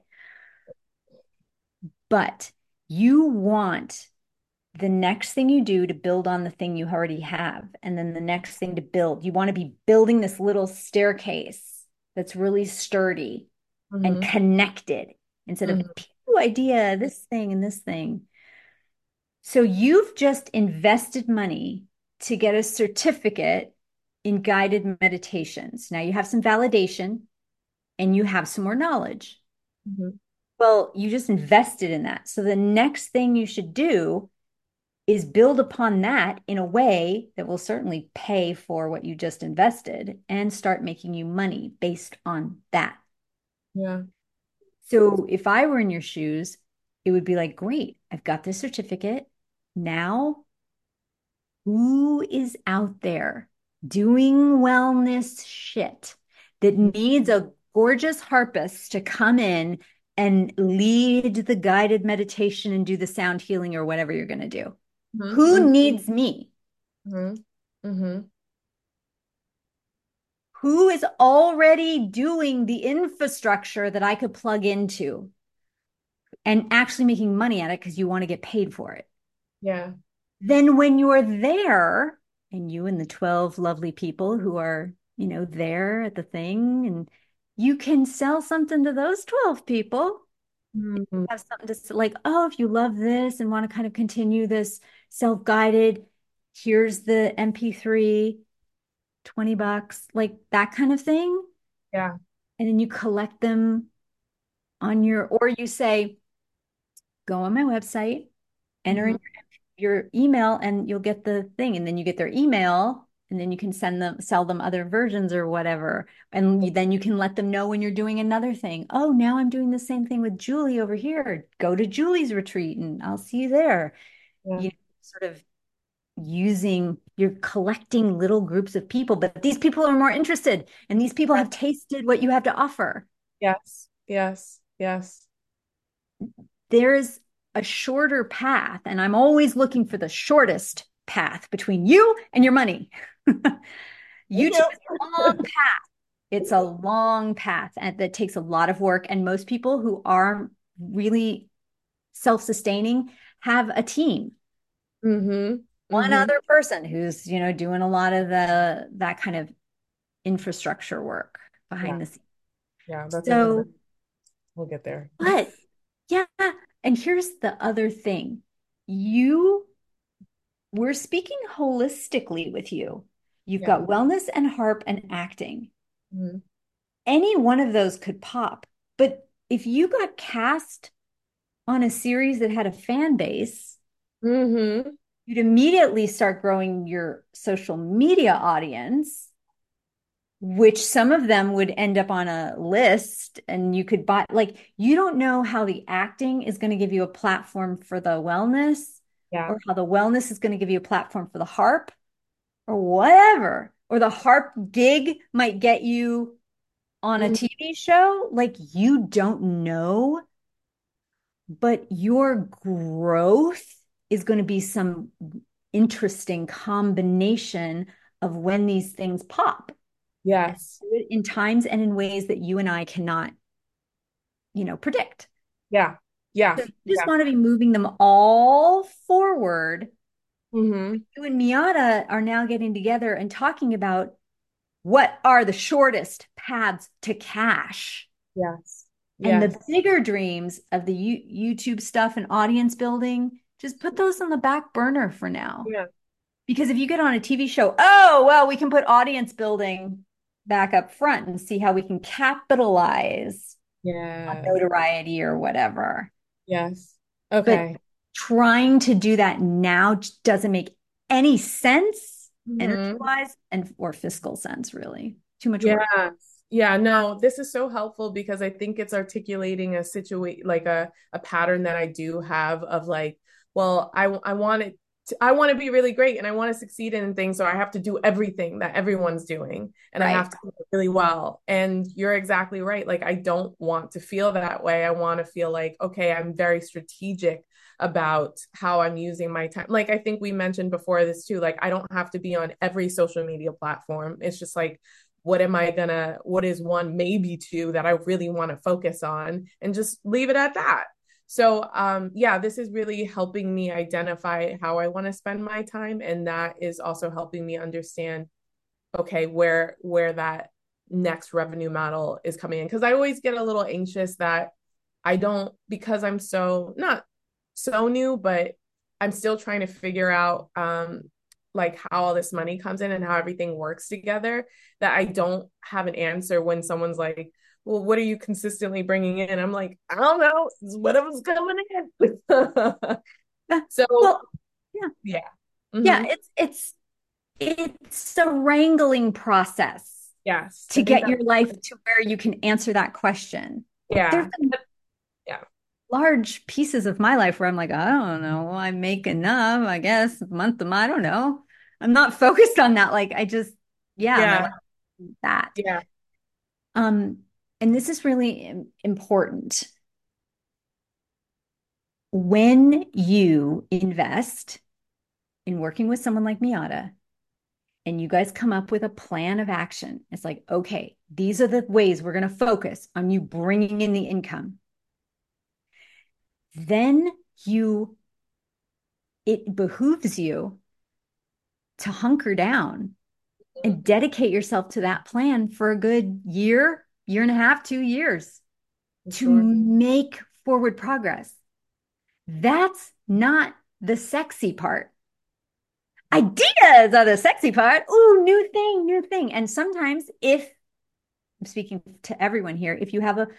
But you want the next thing you do to build on the thing you already have, and then the next thing to build. You want to be building this little staircase that's really sturdy and Mhm. connected instead of, Mhm. pew idea, this thing and this thing. So you've just invested money to get a certificate in guided meditations. Now you have some validation and you have some more knowledge. Mhm. Well, you just invested in that. So the next thing you should do is build upon that in a way that will certainly pay for what you just invested and start making you money based on that. Yeah. So if I were in your shoes, it would be like, great, I've got this certificate. Now, who is out there doing wellness shit that needs a gorgeous harpist to come in and lead the guided meditation and do the sound healing or whatever you're going to do? Mhm. Who needs me? Mhm. Mhm. Who is already doing the infrastructure that I could plug into and actually making money at it because you want to get paid for it? Yeah. Then when you're there, and you and the 12 lovely people who are, there at the thing, and you can sell something to those 12 people, Mhm. have something to like, oh, if you love this and want to kind of continue this self-guided, here's the MP3, $20, like that kind of thing. Yeah. And then you collect them or you say, go on my website, enter Mhm. in your email, and you'll get the thing. And then you get their email, and then you can sell them other versions or whatever. And then you can let them know when you're doing another thing. Oh, now I'm doing the same thing with Julie over here. Go to Julie's retreat and I'll see you there. Yeah. Sort of you're collecting little groups of people, but these people are more interested and these people have tasted what you have to offer. Yes. Yes. Yes. There's a shorter path, and I'm always looking for the shortest path between you and your money. Thank YouTube you. is a long path. It's a long path and that takes a lot of work. And most people who are really self-sustaining have a team, Mhm. one Mhm. other person who's, doing a lot of that kind of infrastructure work Yeah. behind the scenes. Yeah. That's a good. So, We'll get there. but yeah, and here's the other thing. You We're speaking holistically with you. You've Yeah. got wellness and harp and acting. Mhm. Any one of those could pop. But if you got cast on a series that had a fan base, Mhm. you'd immediately start growing your social media audience, which some of them would end up on a list and you could buy. Like, you don't know how the acting is going to give you a platform for the wellness, Yeah. or how the wellness is going to give you a platform for the harp, or whatever. Or the harp gig might get you on a Mhm. TV show. Like, you don't know, but your growth is going to be some interesting combination of when these things pop Yes. in times and in ways that you and I cannot, predict. Yeah. Yeah. So you just Yeah. want to be moving them all forward Mm-hmm. You and Miata are now getting together and talking about what are the shortest paths to cash. Yes. And Yes. the bigger dreams of the YouTube stuff and audience building, just put those on the back burner for now. Yeah. Because if you get on a TV show, oh, well, we can put audience building back up front and see how we can capitalize on Yeah. notoriety or whatever. Yes. But Okay. trying to do that now doesn't make any sense energy Mm-hmm. wise and or fiscal sense, really. Too much work. Yeah. Yeah, no, this is so helpful because I think it's articulating a situation like a pattern that I do have of like, well, I want it I want to be really great and I want to succeed in things, so I have to do everything that everyone's doing and I Right. have to do it really well. And you're exactly right. Like I don't want to feel that way. I want to feel like, okay, I'm very strategic about how I'm using my time. Like I think we mentioned before this too, like I don't have to be on every social media platform. It's just like what is one, maybe two that I really want to focus on and just leave it at that. So, yeah, this is really helping me identify how I want to spend my time. And that is also helping me understand, okay, where that next revenue model is coming in. Cause I always get a little anxious that I don't, because I'm so not so new, but I'm still trying to figure out like how all this money comes in and how everything works together, that I don't have an answer when someone's like, well, what are you consistently bringing in? I'm like, I don't know, it's whatever's coming in. So Well, yeah. yeah. Yeah, Hmm. it's a wrangling process Yes, I to think get that. your life to where you can answer that question. Like there's Yeah. been Yeah. large pieces of my life where I'm like, I don't know, I make enough, I guess, month to month, I don't know. I'm not focused on that. Like I just, yeah, my life Yeah. is that. Yeah. Um, and this is really important. When you invest in working with someone like Miata, and you guys come up with a plan of action. It's like, okay, these are the ways we're going to focus on you bringing in the income. Then you, it behooves you to hunker down and dedicate yourself to that plan for a good year, year and a half, 2 years For to sure. make forward progress. That's not the sexy part. Ideas are the sexy part. Ooh, new thing, new thing. And sometimes if I'm speaking to everyone here, if you have a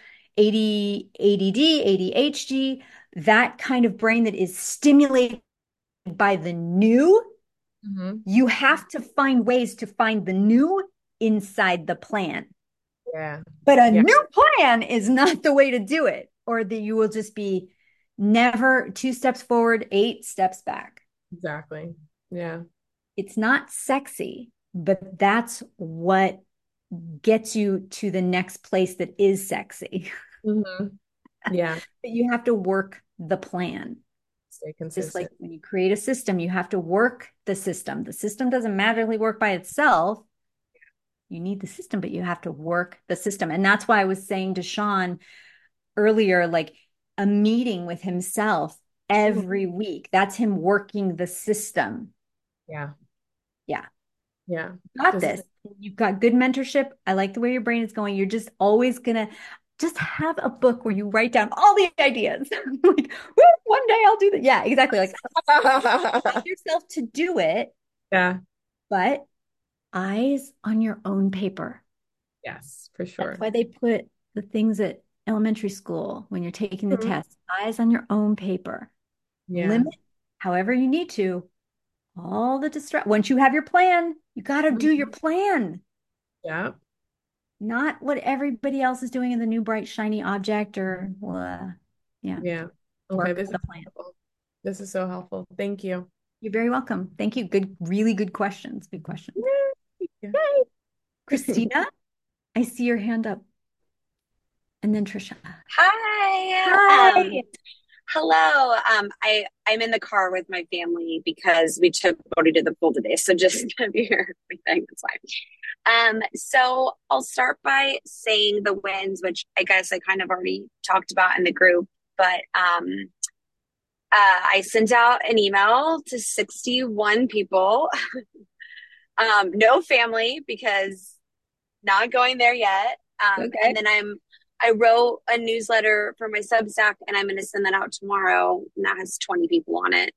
ADD, ADHD, that kind of brain that is stimulated by the new, Hmm. you have to find ways to find the new inside the plan. Yeah. But a Yeah. new plan is not the way to do it, or that you will just be never 2 steps forward, 8 steps back. Exactly. Yeah. It's not sexy, but that's what gets you to the next place that is sexy. Hmm. Yeah. But you have to work the plan. Stay Just like consistent. when you create a system, you have to work the system. The system doesn't magically work by itself. You need the system, but you have to work the system. And that's why I was saying to Sean earlier, like a meeting with himself Mhm. every week. That's him working the system. Yeah. Yeah, Yeah. got This is this. You've got good mentorship. I like the way your brain is going. You're just always gonna just have a book where you write down all the ideas. Like, "Woo, one day I'll do that." Yeah, exactly. Like expect yourself to do it, yeah. but eyes on your own paper. Yes, for That's sure. why they put the things at elementary school when you're taking the Mhm. test. Eyes on your own paper. Yeah. Limit however you need to all the distract. Once you have your plan, you got to do your Mhm. plan, Yeah. not what everybody else is doing in the new bright shiny object or yeah, Yeah. Okay. work This the is plan. helpful. This is so helpful. Thank you. You're very welcome. Thank you. Good, really good questions. Good questions. Yeah. Yay. Christina, I see your hand up. And then Trisha. Hi. Hi. Hello. I'm in the car with my family because we took Bodhi to the pool today. So just to be here, everything, that's fine. So I'll start by saying the wins, which I guess I kind of already talked about in the group, but I sent out an email to 61 people, no family because not going there yet. And Okay. then I wrote a newsletter for my Substack and I'm going to send that out tomorrow. And that has 20 people on it.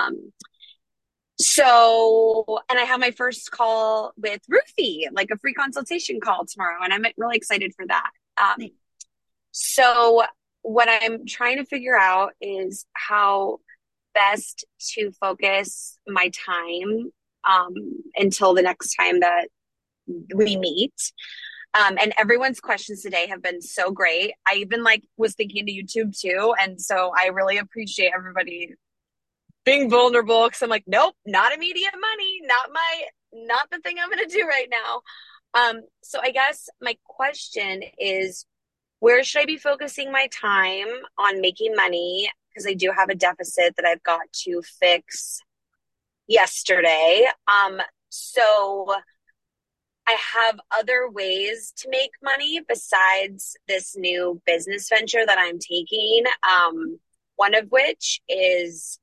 And I have my first call with Ruthie, like a free consultation call tomorrow. And I'm really excited for that. Nice. So what I'm trying to figure out is how best to focus my time until the next time that we meet. And everyone's questions today have been so great. I even was thinking to YouTube too. And so I really appreciate everybody being vulnerable because I'm like, nope, not immediate money, not the thing I'm going to do right now. So I guess my question is, where should I be focusing my time on making money? Because I do have a deficit that I've got to fix yesterday. So I have other ways to make money besides this new business venture that I'm taking. One of which is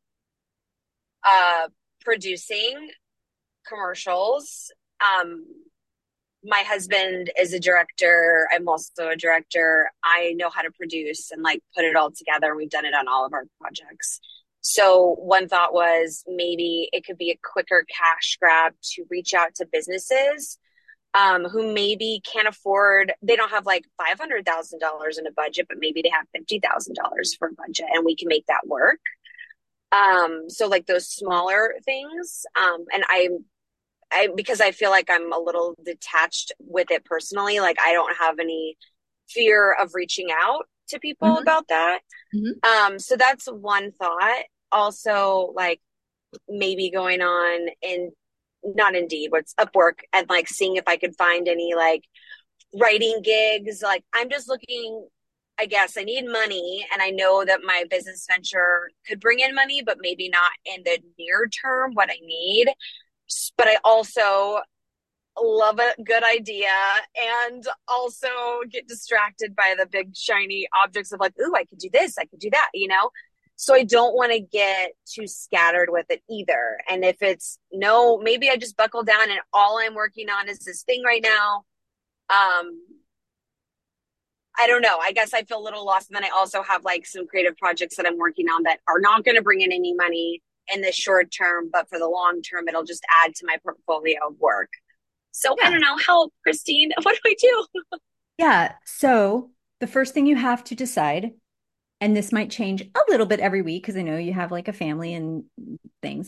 producing commercials. My husband is a director. I'm also a director. I know how to produce and put it all together. We've done it on all of our projects. So one thought was maybe it could be a quicker cash grab to reach out to businesses who maybe can't afford, they don't have $500,000 in a budget, but maybe they have $50,000 for a budget and we can make that work. So those smaller things. And because I feel like I'm a little detached with it personally, I don't have any fear of reaching out to people about that. So that's one thought. Also, maybe going on in not Indeed, what's Upwork, and seeing if I could find any writing gigs. I'm just looking, I guess I need money and I know that my business venture could bring in money, but maybe not in the near term what I need. But I also love a good idea and also get distracted by the big shiny objects of ooh, I could do this, I could do that, So I don't want to get too scattered with it either. And if it's no, maybe I just buckle down and all I'm working on is this thing right now. I don't know. I guess I feel a little lost. And then I also have some creative projects that I'm working on that are not going to bring in any money in the short term, but for the long term, it'll just add to my portfolio of work. So I don't know. Help, Christine. What do I do? Yeah. So the first thing you have to decide, and this might change a little bit every week because I know you have a family and things.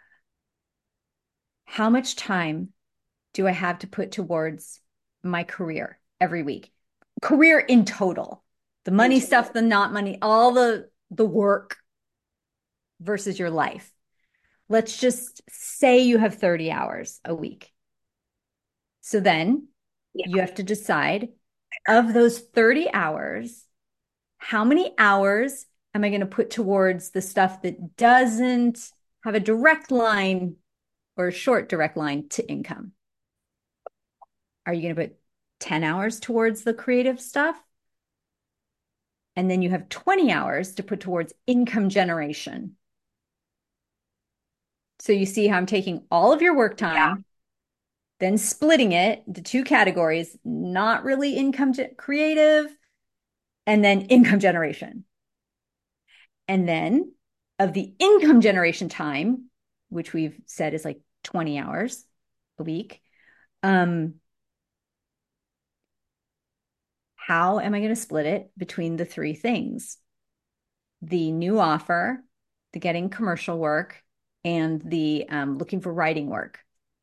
How much time do I have to put towards my career every week? Career in total, the money stuff, the not money, all the work versus your life. Let's just say you have 30 hours a week. So then you have to decide of those 30 hours, how many hours am I going to put towards the stuff that doesn't have a direct line or a short direct line to income? Are you going to put 10 hours towards the creative stuff? And then you have 20 hours to put towards income generation. So you see how I'm taking all of your work time, then splitting it into two categories, not really creative, and then income generation. And then of the income generation time, which we've said is 20 hours a week, how am I going to split it between the three things? The new offer, the getting commercial work, and the looking for writing work.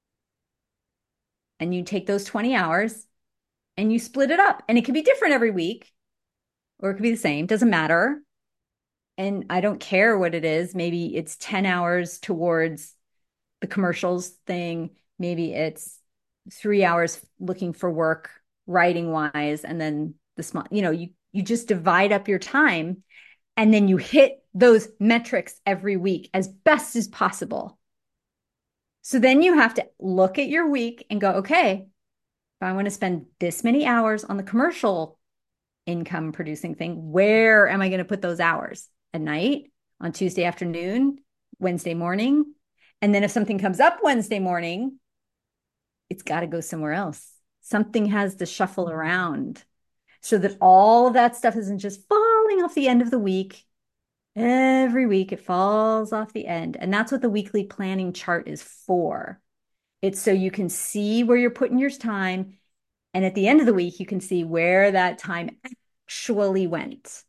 And you take those 20 hours and you split it up. And it can be different every week, or it could be the same, doesn't matter. And I don't care what it is. Maybe it's 10 hours towards the commercials thing. Maybe it's 3 hours looking for work writing wise. And then the small, you just divide up your time and then you hit those metrics every week as best as possible. So then you have to look at your week and go, okay, if I want to spend this many hours on the commercial income producing thing, where am I going to put those hours? At night on Tuesday afternoon, Wednesday morning. And then if something comes up Wednesday morning, it's got to go somewhere else. Something has to shuffle around so that all of that stuff isn't just falling off the end of the week. Every week it falls off the end. And that's what the weekly planning chart is for. It's so you can see where you're putting your time. And at the end of the week, you can see where that time actually went.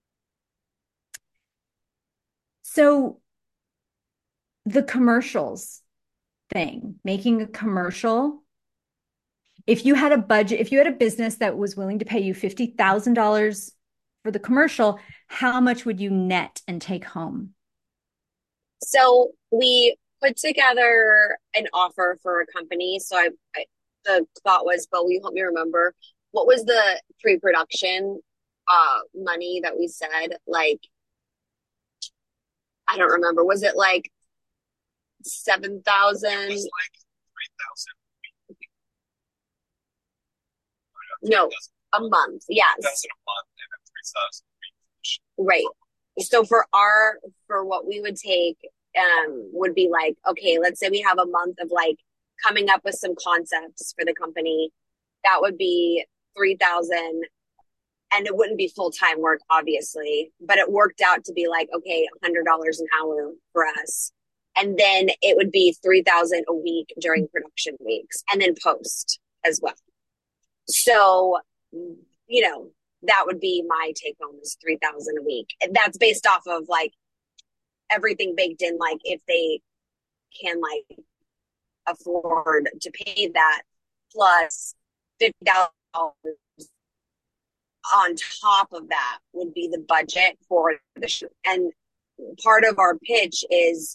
So the commercials thing, making a commercial, if you had a budget, if you had a business that was willing to pay you $50,000 for the commercial, how much would you net and take home? So we put together an offer for a company. So the thought was, but will you help me remember what was the pre-production money that we said? Like, I don't remember. Was it like 7,000? It was like 3,000. No, a month. Yes. 3,000 a month and then 3,000. Right. So for what we would take, would be like, okay, let's say we have a month of like coming up with some concepts for the company. That would be 3,000, and it wouldn't be full-time work, obviously, but it worked out to be like, okay, $100 an hour for us. And then it would be 3,000 a week during production weeks, and then post as well. So, that would be my take home is 3,000 a week. And that's based off of like everything baked in, like if they can like afford to pay that plus $50 on top of that would be the budget for the shoot. And part of our pitch is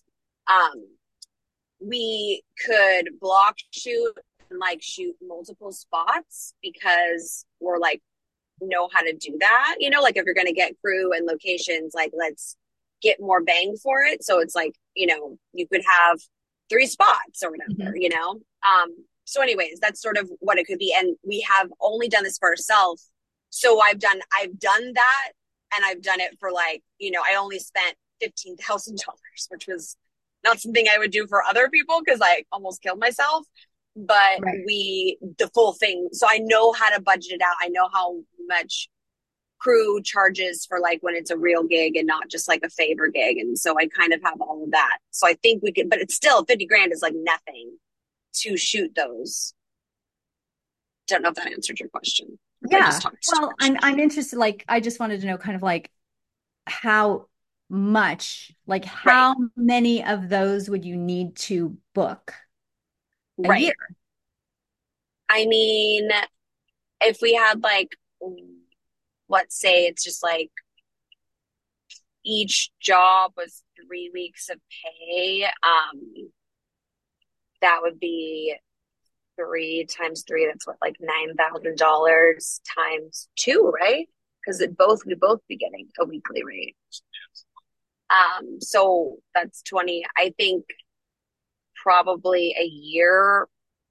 we could block shoot and like shoot multiple spots because we're like know how to do that. Like if you're going to get crew and locations, like let's get more bang for it. So it's like, you could have 3 spots or whatever, So anyways, that's sort of what it could be. And we have only done this for ourselves. So I've done that, and I've done it for like, I only spent $15,000, which was not something I would do for other people because I almost killed myself. But Right. the full thing. So I know how to budget it out. I know how much crew charges for like when it's a real gig and not just like a favor gig. And so I kind of have all of that. So I think we could, but it's still 50 grand is like nothing to shoot those. Don't know if that answered your question. Yeah. Well, I'm interested, like, I just wanted to know kind of like how much, like how many of those would you need to book a year? I mean, if we had like, let's say it's just like each job was 3 weeks of pay, that would be 3 times 3. That's what, like $9,000 times 2, right? Because we'd both be getting a weekly rate. So that's 20. I think probably a year.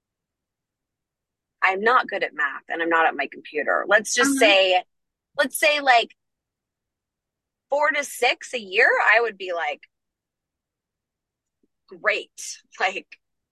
I'm not good at math and I'm not at my computer. Let's just say like 4 to 6 a year. I would be like, great. Like,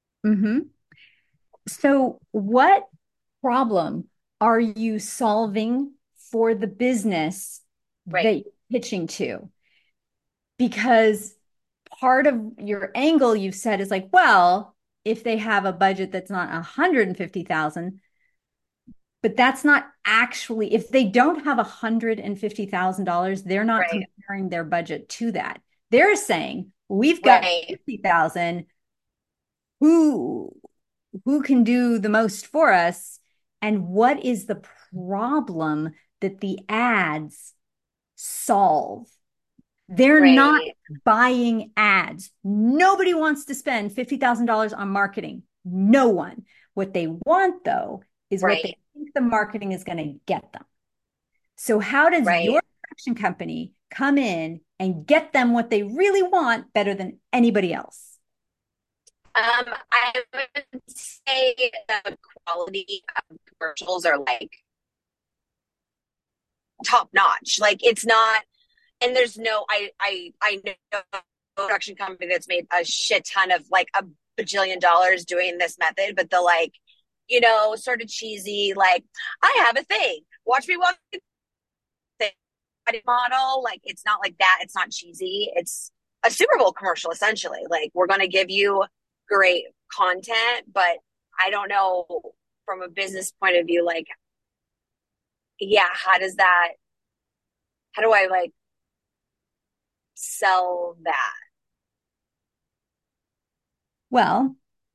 So what problem are you solving for the business that you're pitching to? Because part of your angle you've said is like, well, if they have a budget that's not 150,000, but that's not actually, if they don't have $150,000, they're not comparing their budget to that. They're saying, we've got 50,000. Who can do the most for us? And what is the problem that the ads solve? They're not buying ads. Nobody wants to spend $50,000 on marketing. No one. What they want, though, is what they think the marketing is going to get them. So how does your production company come in and get them what they really want better than anybody else? I would say the quality of commercials are like top notch. Like it's not, and there's no, I know a production company that's made a shit ton of like a bajillion dollars doing this method, but the like, sort of cheesy, like, I have a thing. Watch me walk thing model. Like, it's not like that. It's not cheesy. It's a Super Bowl commercial, essentially. Like, we're going to give you great content, but I don't know from a business point of view, like, yeah, how do I like sell that? Well,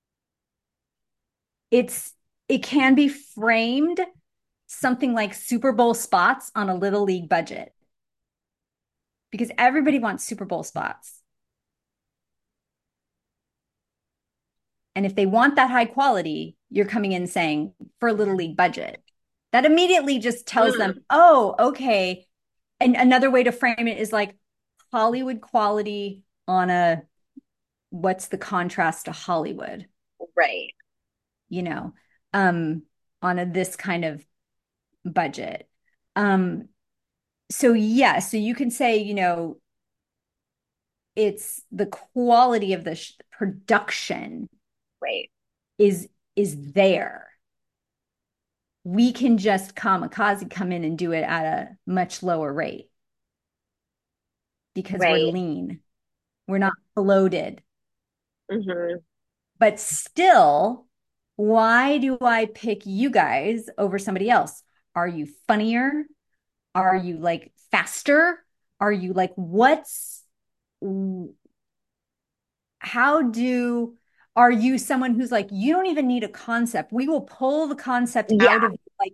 it can be framed something like Super Bowl spots on a little league budget because everybody wants Super Bowl spots. And if they want that high quality, you're coming in saying for a little league budget. That immediately just tells them, oh, okay. And another way to frame it is like Hollywood quality on what's the contrast to Hollywood? Right. You know, um, on this kind of budget. So yeah, so you can say, it's the quality of the production Right. is there. We can just kamikaze come in and do it at a much lower rate because we're Right. lean. We're not bloated. Mm-hmm. But still, why do I pick you guys over somebody else? Are you funnier? Are you like faster? Are you like, are you someone who's like, you don't even need a concept. We will pull the concept Yeah. out of like,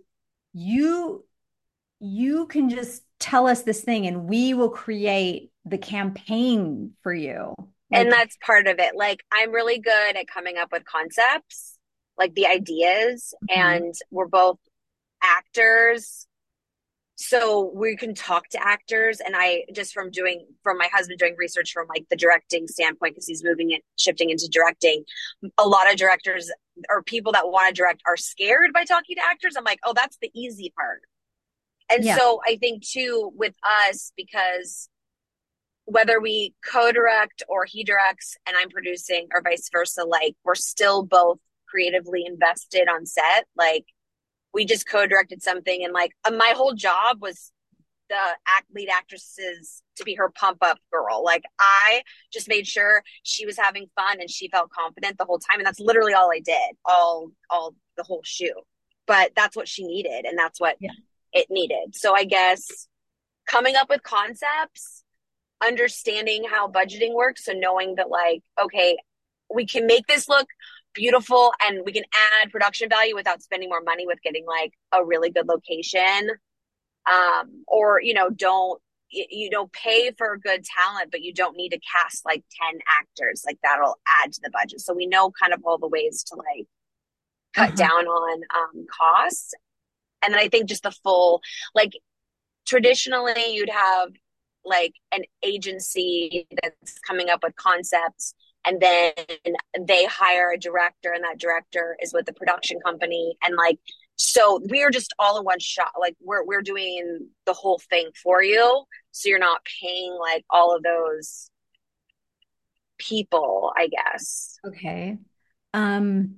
you can just tell us this thing and we will create the campaign for you. And Like, that's part of it. Like, I'm really good at coming up with concepts, like the ideas, mhm. and we're both actors. So we can talk to actors. And I just from my husband doing research from like the directing standpoint, because he's shifting into directing, a lot of directors or people that want to direct are scared by talking to actors. I'm like, oh, that's the easy part. And Yeah. so I think too with us, because whether we co-direct or he directs and I'm producing or vice versa, like we're still both creatively invested on set. Like we just co-directed something and like my whole job was the lead actresses to be her pump up girl. Like I just made sure she was having fun and she felt confident the whole time. And that's literally all I did, all the whole shoot. But that's what she needed and that's what Yeah. it needed. So I guess coming up with concepts, understanding how budgeting works, so knowing that like, okay, we can make this look beautiful and we can add production value without spending more money with getting like a really good location. Or don't pay for good talent, but you don't need to cast like 10 actors. Like that'll add to the budget. So we know kind of all the ways to like cut Uh-huh. down on costs. And then I think just the full, like traditionally you'd have like an agency that's coming up with concepts and then they hire a director and that director is with the production company and like so we're just all in one shot, like we're doing the whole thing for you, so you're not paying like all of those people, I guess. Okay. Um,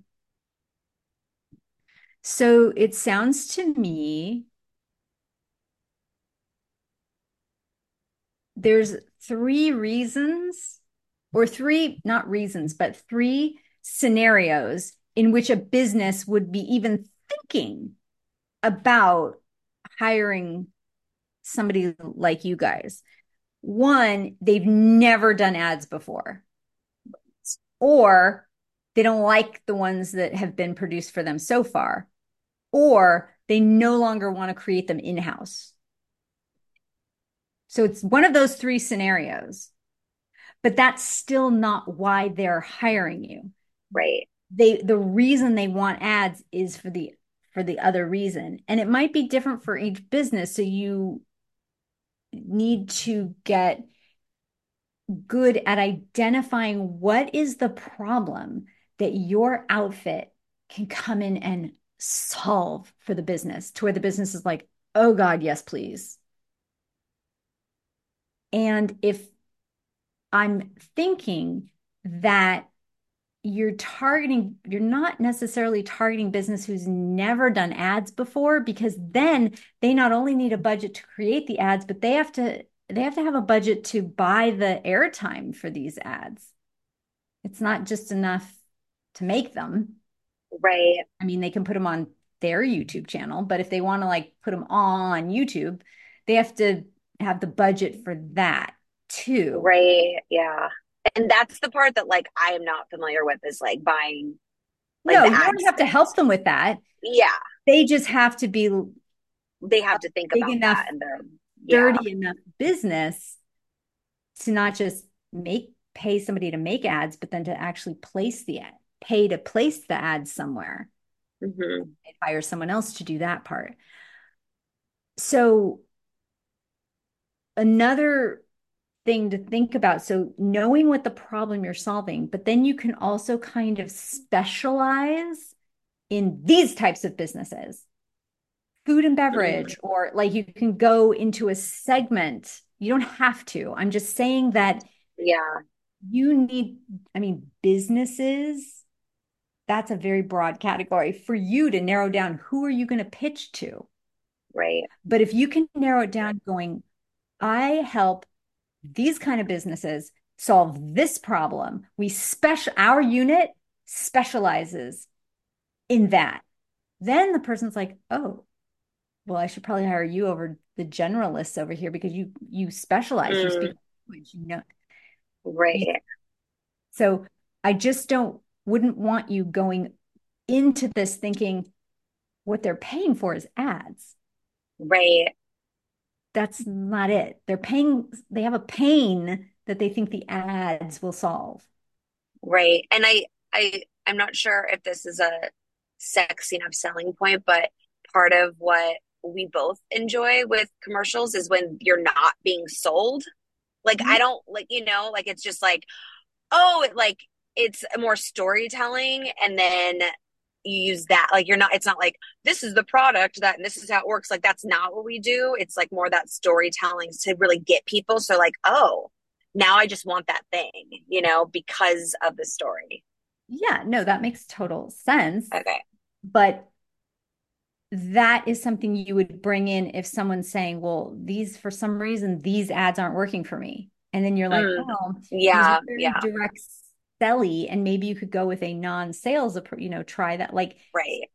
so it sounds to me there's three reasons, or three, not reasons, but three scenarios in which a business would be even thinking about hiring somebody like you guys. One, they've never done ads before, or they don't like the ones that have been produced for them so far, or they no longer want to create them in-house. So it's one of those three scenarios, but that's still not why they're hiring you. Right. The reason they want ads is for the other reason. And it might be different for each business. So you need to get good at identifying what is the problem that your outfit can come in and solve for the business to where the business is like, oh God, yes, please. And if I'm thinking that you're not necessarily targeting business who's never done ads before, because then they not only need a budget to create the ads, but they have to have a budget to buy the airtime for these ads. It's not just enough to make them. Right. I mean, they can put them on their YouTube channel, but if they want to like put them on YouTube, they have to have the budget for that too. Right. Yeah. And that's the part that like I am not familiar with, is like buying like No, the you ad don't have to space. help them with that. Yeah. They just have to be They have to think big about enough, that, and they're, yeah. dirty enough business to not just pay somebody to make ads, but then to actually place the ad, pay to place the ad somewhere Hmm. and hire someone else to do that part. So another thing to think about, so knowing what the problem you're solving, but then you can also kind of specialize in these types of businesses, food and beverage, or like you can go into a segment. You don't have to. I'm just saying that Yeah. you need, I mean, businesses, that's a very broad category for you to narrow down who are you going to pitch to. Right. But if you can narrow it down going, I help these kind of businesses solve this problem. Our unit specializes in that. Then the person's like, oh, well, I should probably hire you over the generalists over here because you specialize, you speak Mm. language, you know. Right. So I just wouldn't want you going into this thinking what they're paying for is ads. Right. That's not it. They have a pain that they think the ads will solve. Right. And I'm not sure if this is a sexy enough selling point, but part of what we both enjoy with commercials is when you're not being sold. Like I don't like, like it's just like, oh, like it's more storytelling, and then you use that, like it's not like this is the product that and this is how it works. Like that's not what we do. It's like more that storytelling to really get people. So like, oh, now I just want that thing, because of the story. Yeah, no, that makes total sense. Okay. But that is something you would bring in if someone's saying, well, for some reason, these ads aren't working for me. And then you're like, Mm. well, these are Yeah. very Yeah. direct selly, and maybe you could go with a non-sales approach, try that. Like Right.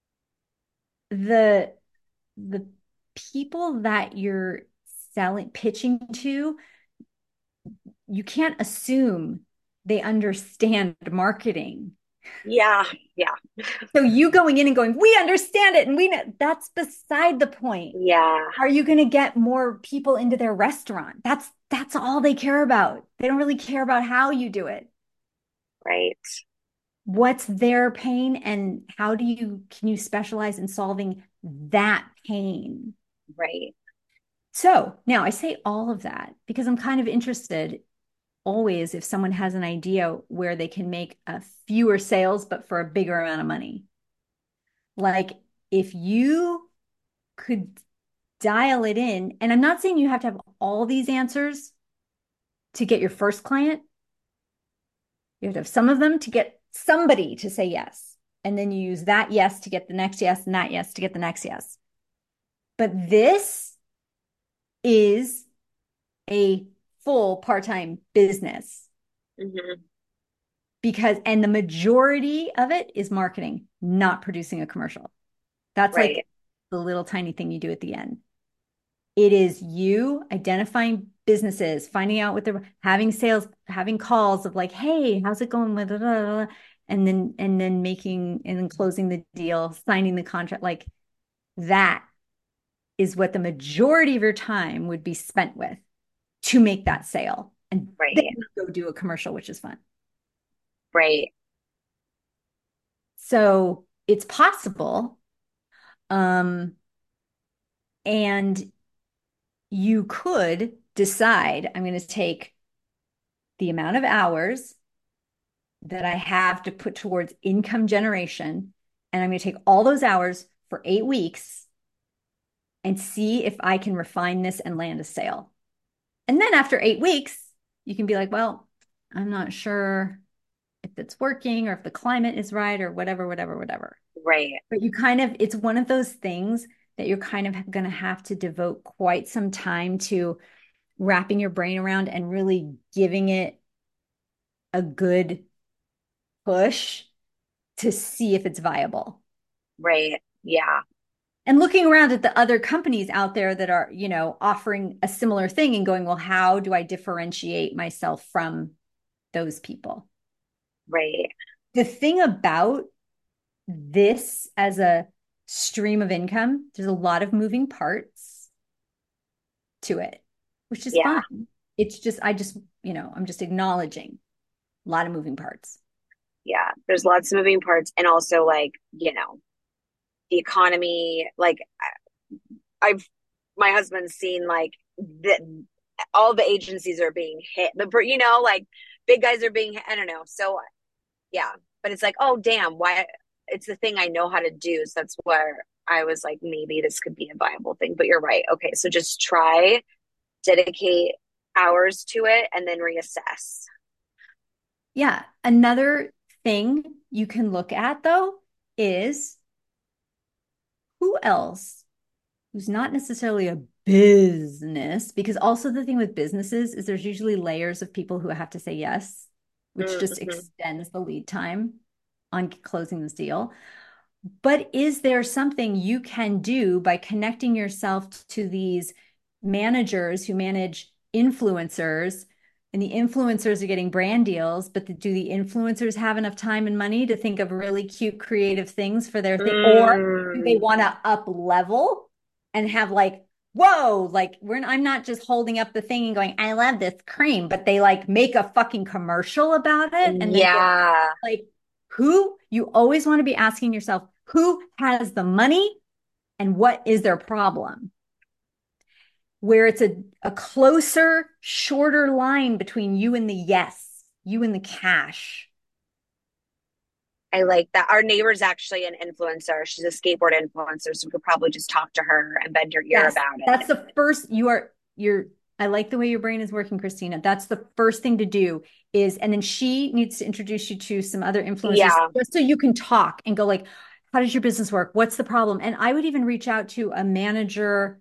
the the people that you're pitching to, you can't assume they understand marketing. Yeah. Yeah. So you going in and going, we understand it, and we know that's beside the point. Yeah. Are you going to get more people into their restaurant? That's all they care about. They don't really care about how you do it. Right. What's their pain, and can you specialize in solving that pain? Right. So now I say all of that because I'm kind of interested always if someone has an idea where they can make a fewer sales, but for a bigger amount of money. Like if you could dial it in, and I'm not saying you have to have all these answers to get your first client. You have to have some of them to get somebody to say yes. And then you use that yes to get the next yes, and that yes to get the next yes. But this is a full part-time business Hmm. and the majority of it is marketing, not producing a commercial. That's like Right. the little tiny thing you do at the end. It is you identifying businesses, finding out what they're having sales, having calls of like, hey, how's it going with it? And then making and then closing the deal, signing the contract. Like that is what the majority of your time would be spent with to make that sale. And then Right. go do a commercial, which is fun. Right. So it's possible. Um, and you could decide, I'm going to take the amount of hours that I have to put towards income generation, and I'm going to take all those hours for 8 weeks and see if I can refine this and land a sale. And then after 8 weeks, you can be like, well, I'm not sure if it's working or if the climate is right or whatever, whatever, whatever. Right. But you kind of, it's one of those things that you're kind of going to have to devote quite some time to wrapping your brain around and really giving it a good push to see if it's viable. Right. Yeah. And looking around at the other companies out there that are, offering a similar thing and going, well, how do I differentiate myself from those people? Right. The thing about this as a stream of income, there's a lot of moving parts to it, which is Yeah. fine. It's just, I'm just acknowledging a lot of moving parts. Yeah. There's lots of moving parts. And also, like, the economy, like, I've, my husband's seen like all the agencies are being hit. Like big guys are being hit. I don't know. So yeah, but it's like, oh damn, why? It's the thing I know how to do. So that's where I was like, maybe this could be a viable thing. But you're right. Okay, so just try, dedicate hours to it, and then reassess. Yeah. Another thing you can look at though is who else who's not necessarily a business, because also the thing with businesses is there's usually layers of people who have to say yes, which just Mm-hmm. extends the lead time on closing this deal. But is there something you can do by connecting yourself to these managers who manage influencers? And the influencers are getting brand deals, but do the influencers have enough time and money to think of really cute, creative things for their thing? Or do they want to up level and have like, whoa, like I'm not just holding up the thing and going, I love this cream, but they like make a fucking commercial about it and then get Yeah. like, you always want to be asking yourself, who has the money and what is their problem? Where it's a closer, shorter line between you and the yes, you and the cash. I like that. Our neighbor's actually an influencer. She's a skateboard influencer, so we could probably just talk to her and bend her ear Yes, about that's it. the first. I like the way your brain is working, Christina. That's the first thing to do and then she needs to introduce you to some other influencers Yeah. just so you can talk and go like, how does your business work? What's the problem? And I would even reach out to a manager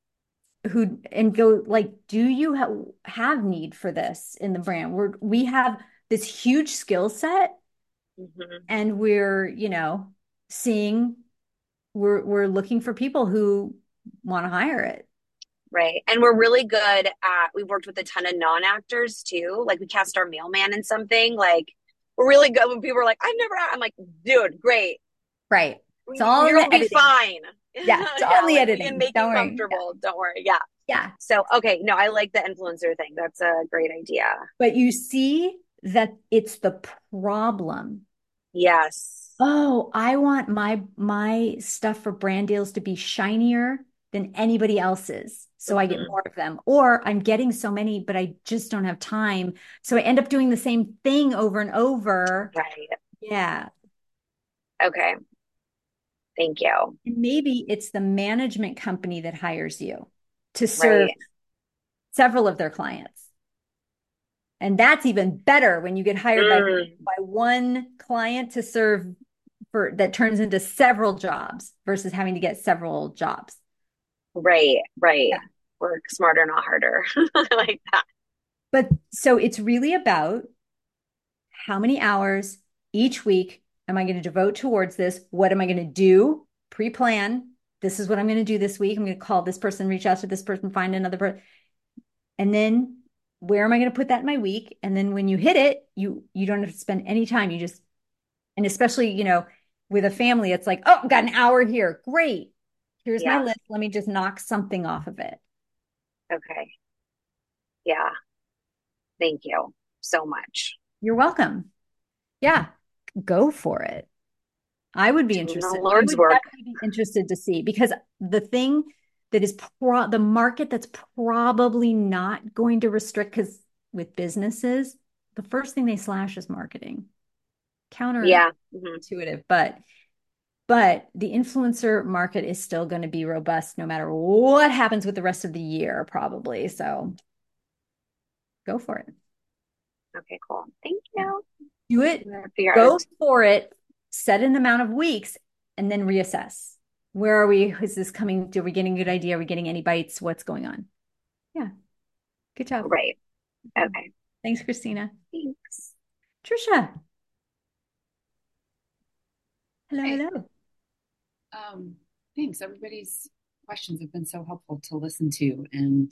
and go like, do you have need for this in the brand? We have this huge skill set Mm-hmm. and seeing we're looking for people who want to hire it. Right. And we're really good at, we've worked with a ton of non-actors too. Like we cast our mailman in something. Like we're really good when people are like, I've never, I'm like, dude, great. Right. It's all in You'll the be editing. fine. Yeah, it's Yeah. all in the Like we can editing. make you Don't worry. comfortable. Don't worry. Yeah. Yeah. So, okay. No, I like the influencer thing. That's a great idea. But you see that it's the problem. Yes. Oh, I want my stuff for brand deals to be shinier than anybody else's. So I get Mm-hmm. more of them. Or I'm getting so many, but I just don't have time. So I end up doing the same thing over and over. Right. Yeah. Okay. Thank you. And maybe it's the management company that hires you to serve Right. several of their clients. And that's even better when you get hired by one client to serve that turns into several jobs versus having to get several jobs. Right. Right. Yeah. Work smarter, not harder. I like that. But so it's really about how many hours each week am I going to devote towards this? What am I going to do? Pre-plan. This is what I'm going to do this week. I'm going to call this person, reach out to this person, find another person. And then where am I going to put that in my week? And then when you hit it, you don't have to spend any time. And especially, with a family, it's like, oh, I've got an hour here. Great. Here's my Yeah. list. Let me just knock something off of it. Okay. Yeah. Thank you so much. You're welcome. Yeah, go for it. I would be Doing the interested. I Lord's would work. definitely be interested to see because the thing that is the market that's probably not going to restrict, because with businesses, the first thing they slash is marketing. Yeah. Mm-hmm. Counterintuitive, but the influencer market is still going to be robust no matter what happens with the rest of the year, probably. So Go for it. Okay, cool. Thank Yeah. you. Do it. I'm gonna figure Go out. for it. Set an amount of weeks and then reassess. Where are we? Is this coming? Are we getting a good idea? Are we getting any bites? What's going on? Yeah. Good job. Right. Okay. Thanks, Christina. Thanks. Trisha. Hello, Hey. hello. Thanks. Everybody's questions have been so helpful to listen to. And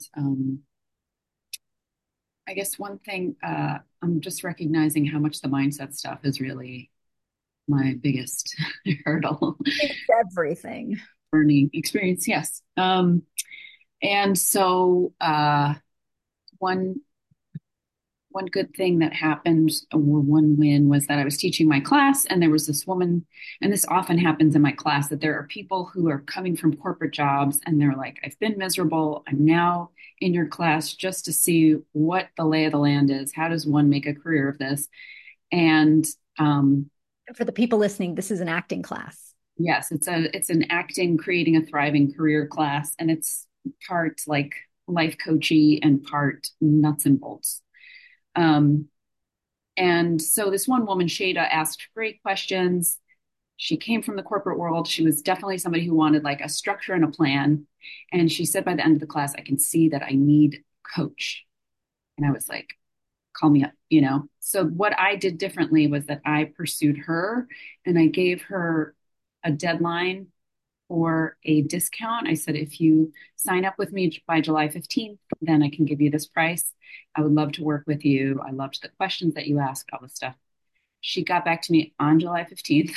I guess one thing, I'm just recognizing how much the mindset stuff is really my biggest hurdle. It's everything. Learning experience, yes. And so one one good thing that happened, or one win, was that I was teaching my class, and there was this woman, and this often happens in my class, that there are people who are coming from corporate jobs, and they're like, I've been miserable. I'm now in your class just to see what the lay of the land is. How does one make a career of this? And For the people listening, this is an acting class. yes, it's an acting, creating a thriving career class, and it's part like life coachy and part nuts and bolts. Um, And so this one woman, Shada, asked great questions. She came from the corporate world. She was definitely somebody who wanted like a structure and a plan. And she said by the end of the class, I can see that I need a coach. And I was like, call me up, you know? So what I did differently was that I pursued her and I gave her a deadline for a discount. I said, if you sign up with me by July 15th, then I can give you this price. I would love to work with you. I loved the questions that you asked, all this stuff. She got back to me on July 15th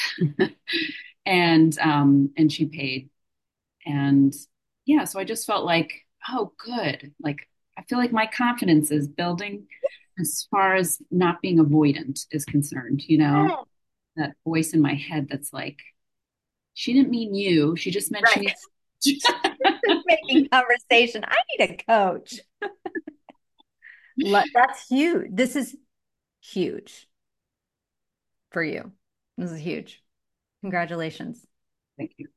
and she paid. And yeah, so I just felt like, oh, good. Like I feel like my confidence is building as far as not being avoidant is concerned, you know, that voice in my head that's like, she didn't mean you. She just meant Right. she Making conversation. I need a coach. That's huge. This is huge for you. This is huge. Congratulations. Thank you.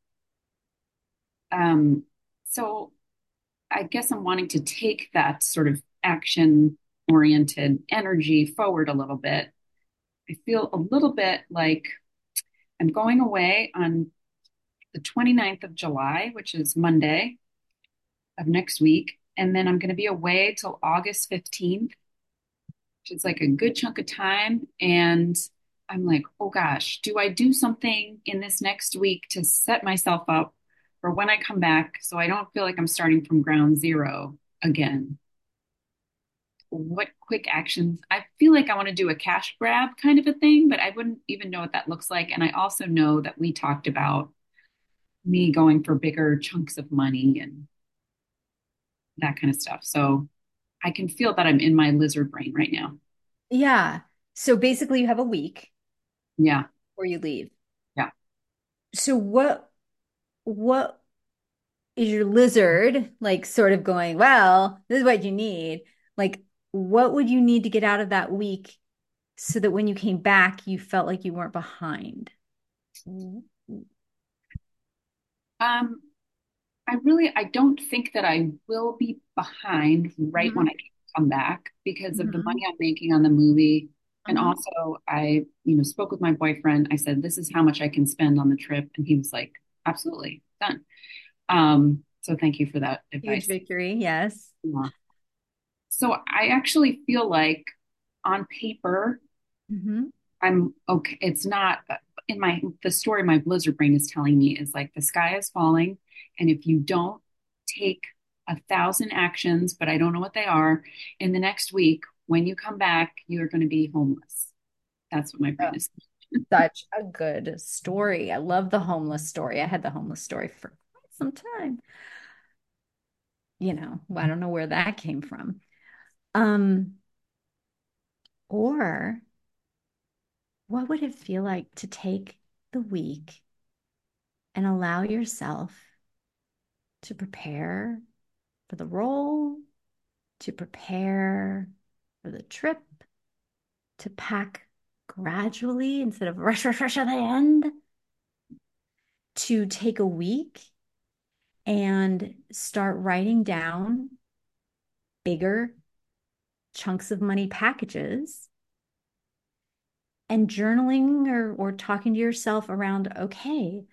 So I guess I'm wanting to take that sort of action oriented energy forward a little bit. I feel a little bit like I'm going away on the 29th of July, which is Monday of next week. And then I'm going to be away till August 15th, which is like a good chunk of time. And I'm like, oh gosh, do I do something in this next week to set myself up for when I come back so I don't feel like I'm starting from ground zero again? What quick actions? I feel like I want to do a cash grab kind of a thing, but I wouldn't even know what that looks like. And I also know that we talked about me going for bigger chunks of money and that kind of stuff. So I can feel that I'm in my lizard brain right now. Yeah. So basically you have a week Yeah. before you leave. Yeah. So what is your lizard like sort of going, well, this is what you need. Like, what would you need to get out of that week so that when you came back, you felt like you weren't behind? I don't think that I will be behind right when Mhm. I come back because of the Mhm. money I'm making on the movie. And Mhm. also I, spoke with my boyfriend. I said, this is how much I can spend on the trip. And he was like, absolutely done. So thank you for that Huge advice. victory, yes. Yeah. So I actually feel like on paper, Mhm. I'm okay. It's not in the story my Blizzard brain is telling me is like the sky is falling. And if you don't take 1,000 actions, but I don't know what they are, in the next week, when you come back, you're going to be homeless. That's what my brain is. Such a good story. I love the homeless story. I had the homeless story for quite some time. I don't know where that came from. Um, or what would it feel like to take the week and allow yourself to prepare for the role, to prepare for the trip, to pack gradually instead of rush, rush, rush at the end, to take a week and start writing down bigger chunks of money packages and journaling or talking to yourself around, okay,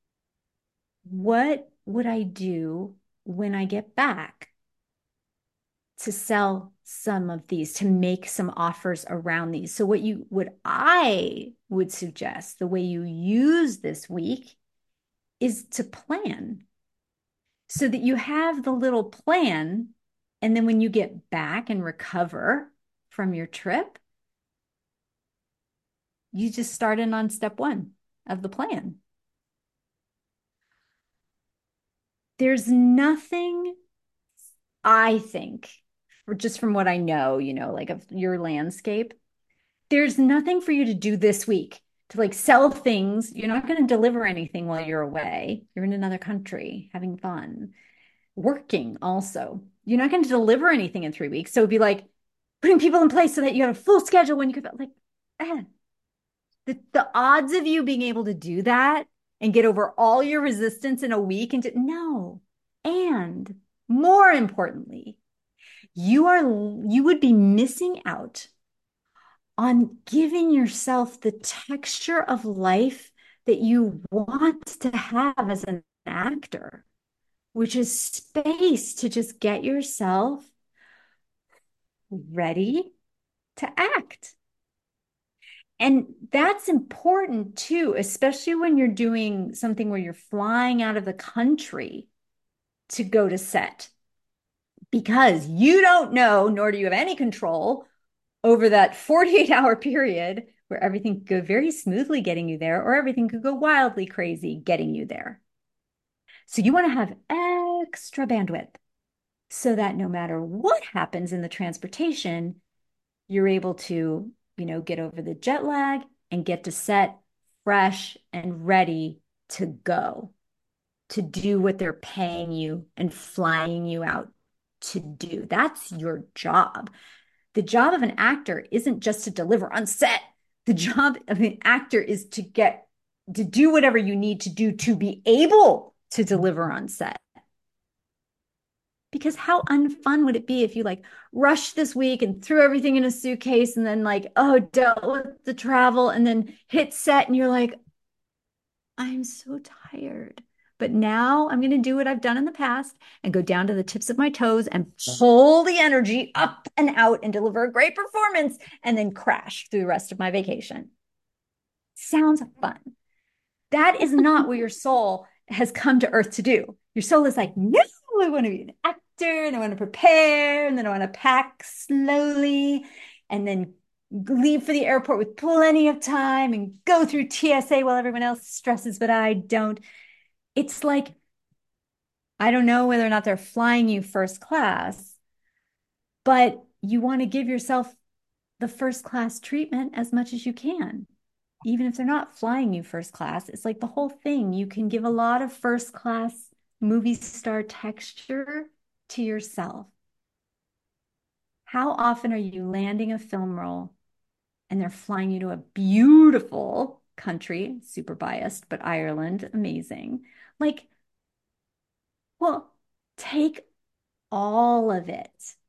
what would I do when I get back to sell some of these, to make some offers around these? So what I would suggest, the way you use this week is to plan so that you have the little plan. And then when you get back and recover from your trip, you just start in on step one of the plan. There's nothing, I think, or just from what I know, like of your landscape, there's nothing for you to do this week to like sell things. You're not going to deliver anything while you're away. You're in another country having fun, working also. You're not going to deliver anything in 3 weeks. So it'd be like putting people in place so that you have a full schedule when you could, like, the odds of you being able to do that and get over all your resistance in a week and no. And more importantly, you would be missing out on giving yourself the texture of life that you want to have as an actor, which is space to just get yourself ready to act. And that's important too, especially when you're doing something where you're flying out of the country to go to set, because you don't know, nor do you have any control over that 48-hour period where everything could go very smoothly getting you there, or everything could go wildly crazy getting you there. So you want to have extra bandwidth so that no matter what happens in the transportation, you're able to, get over the jet lag and get to set fresh and ready to go, to do what they're paying you and flying you out to do. That's your job. The job of an actor isn't just to deliver on set. The job of an actor is to do whatever you need to do to be able to deliver on set. Because how unfun would it be if you like rushed this week and threw everything in a suitcase and then dealt with the travel and then hit set and you're like, I'm so tired. But now I'm going to do what I've done in the past and go down to the tips of my toes and pull the energy up and out and deliver a great performance and then crash through the rest of my vacation. Sounds fun. That is not what your soul has come to earth to do. Your soul is like, no, I want to be an actor and I want to prepare and then I want to pack slowly and then leave for the airport with plenty of time and go through TSA while everyone else stresses, but I don't. It's like, I don't know whether or not they're flying you first class, but you want to give yourself the first class treatment as much as you can. Even if they're not flying you first class, it's like the whole thing. You can give a lot of first class movie star texture to yourself. How often are you landing a film role and they're flying you to a beautiful country, super biased, but Ireland, amazing. Well, take all of it,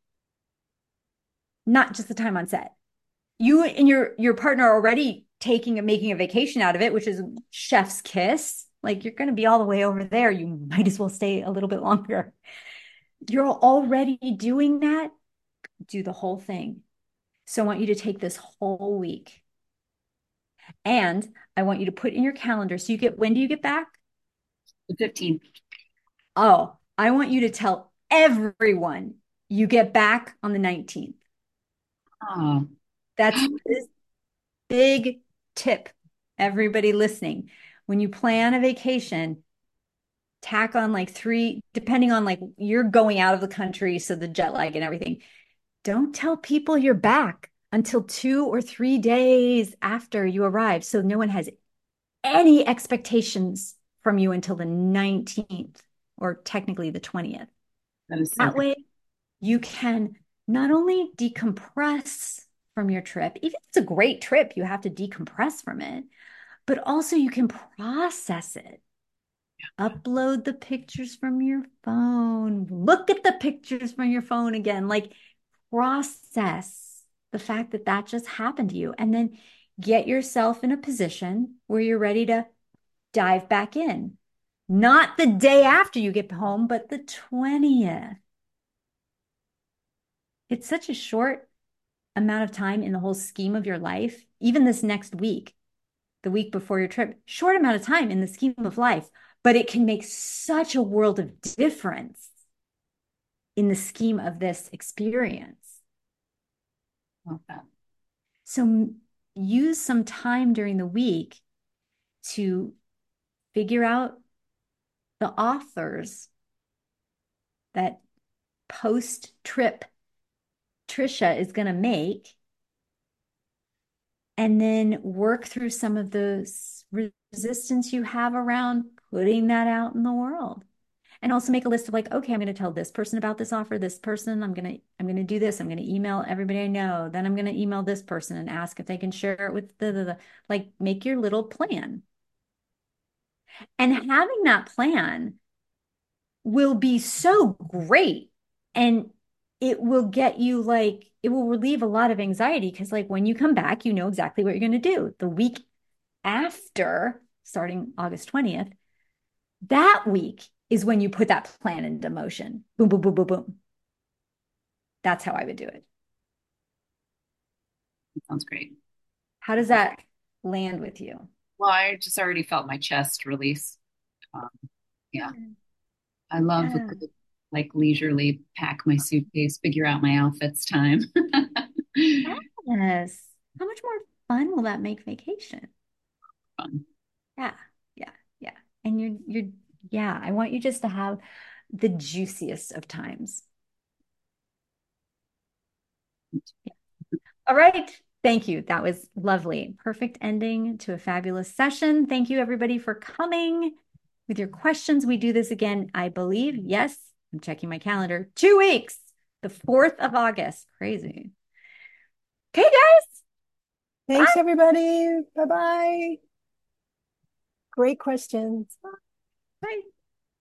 not just the time on set. You and your partner are already making a vacation out of it, which is chef's kiss. Like, you're going to be all the way over there. You might as well stay a little bit longer. You're already doing that. Do the whole thing. So I want you to take this whole week. And I want you to put in your calendar. So when do you get back? The 15th. Oh, I want you to tell everyone you get back on the 19th. Oh. That's this big tip, everybody listening. When you plan a vacation, tack on like 3, depending on like you're going out of the country, so the jet lag and everything. Don't tell people you're back until 2 or 3 days after you arrive. So no one has any expectations from you until the 19th, or technically the 20th. That way you can not only decompress from your trip, even if it's a great trip, you have to decompress from it, but also you can process it. Upload the pictures from your phone. Look at the pictures from your phone again. Like, process the fact that that just happened to you, and then get yourself in a position where you're ready to dive back in. Not the day after you get home, but the 20th. It's such a short amount of time in the whole scheme of your life, even this next week, the week before your trip, short amount of time in the scheme of life, but it can make such a world of difference in the scheme of this experience. Love that. So use some time during the week to figure out the authors that post-trip Trisha is going to make, and then work through some of the resistance you have around putting that out in the world. And also make a list of like, okay, I'm going to tell this person about this offer, this person, I'm going to do this. I'm going to email everybody I know. Then I'm going to email this person and ask if they can share it with like make your little plan. And having that plan will be so great. And it will get you like, it will relieve a lot of anxiety because like when you come back, you know exactly what you're going to do. The week after, starting August 20th, that week is when you put that plan into motion. Boom, boom, boom, boom, boom. That's how I would do it. That sounds great. How does that land with you? Well, I just already felt my chest release. Yeah. I love a good, like leisurely pack my suitcase, figure out my outfits time. Yes. How much more fun will that make vacation? Fun. Yeah, yeah, yeah. And yeah, I want you just to have the juiciest of times. All right. Thank you. That was lovely. Perfect ending to a fabulous session. Thank you, everybody, for coming with your questions. We do this again, I believe. Yes, I'm checking my calendar. 2 weeks, the 4th of August. Crazy. Okay, guys. Thanks, Bye. everybody. Bye-bye. Great questions. Bye.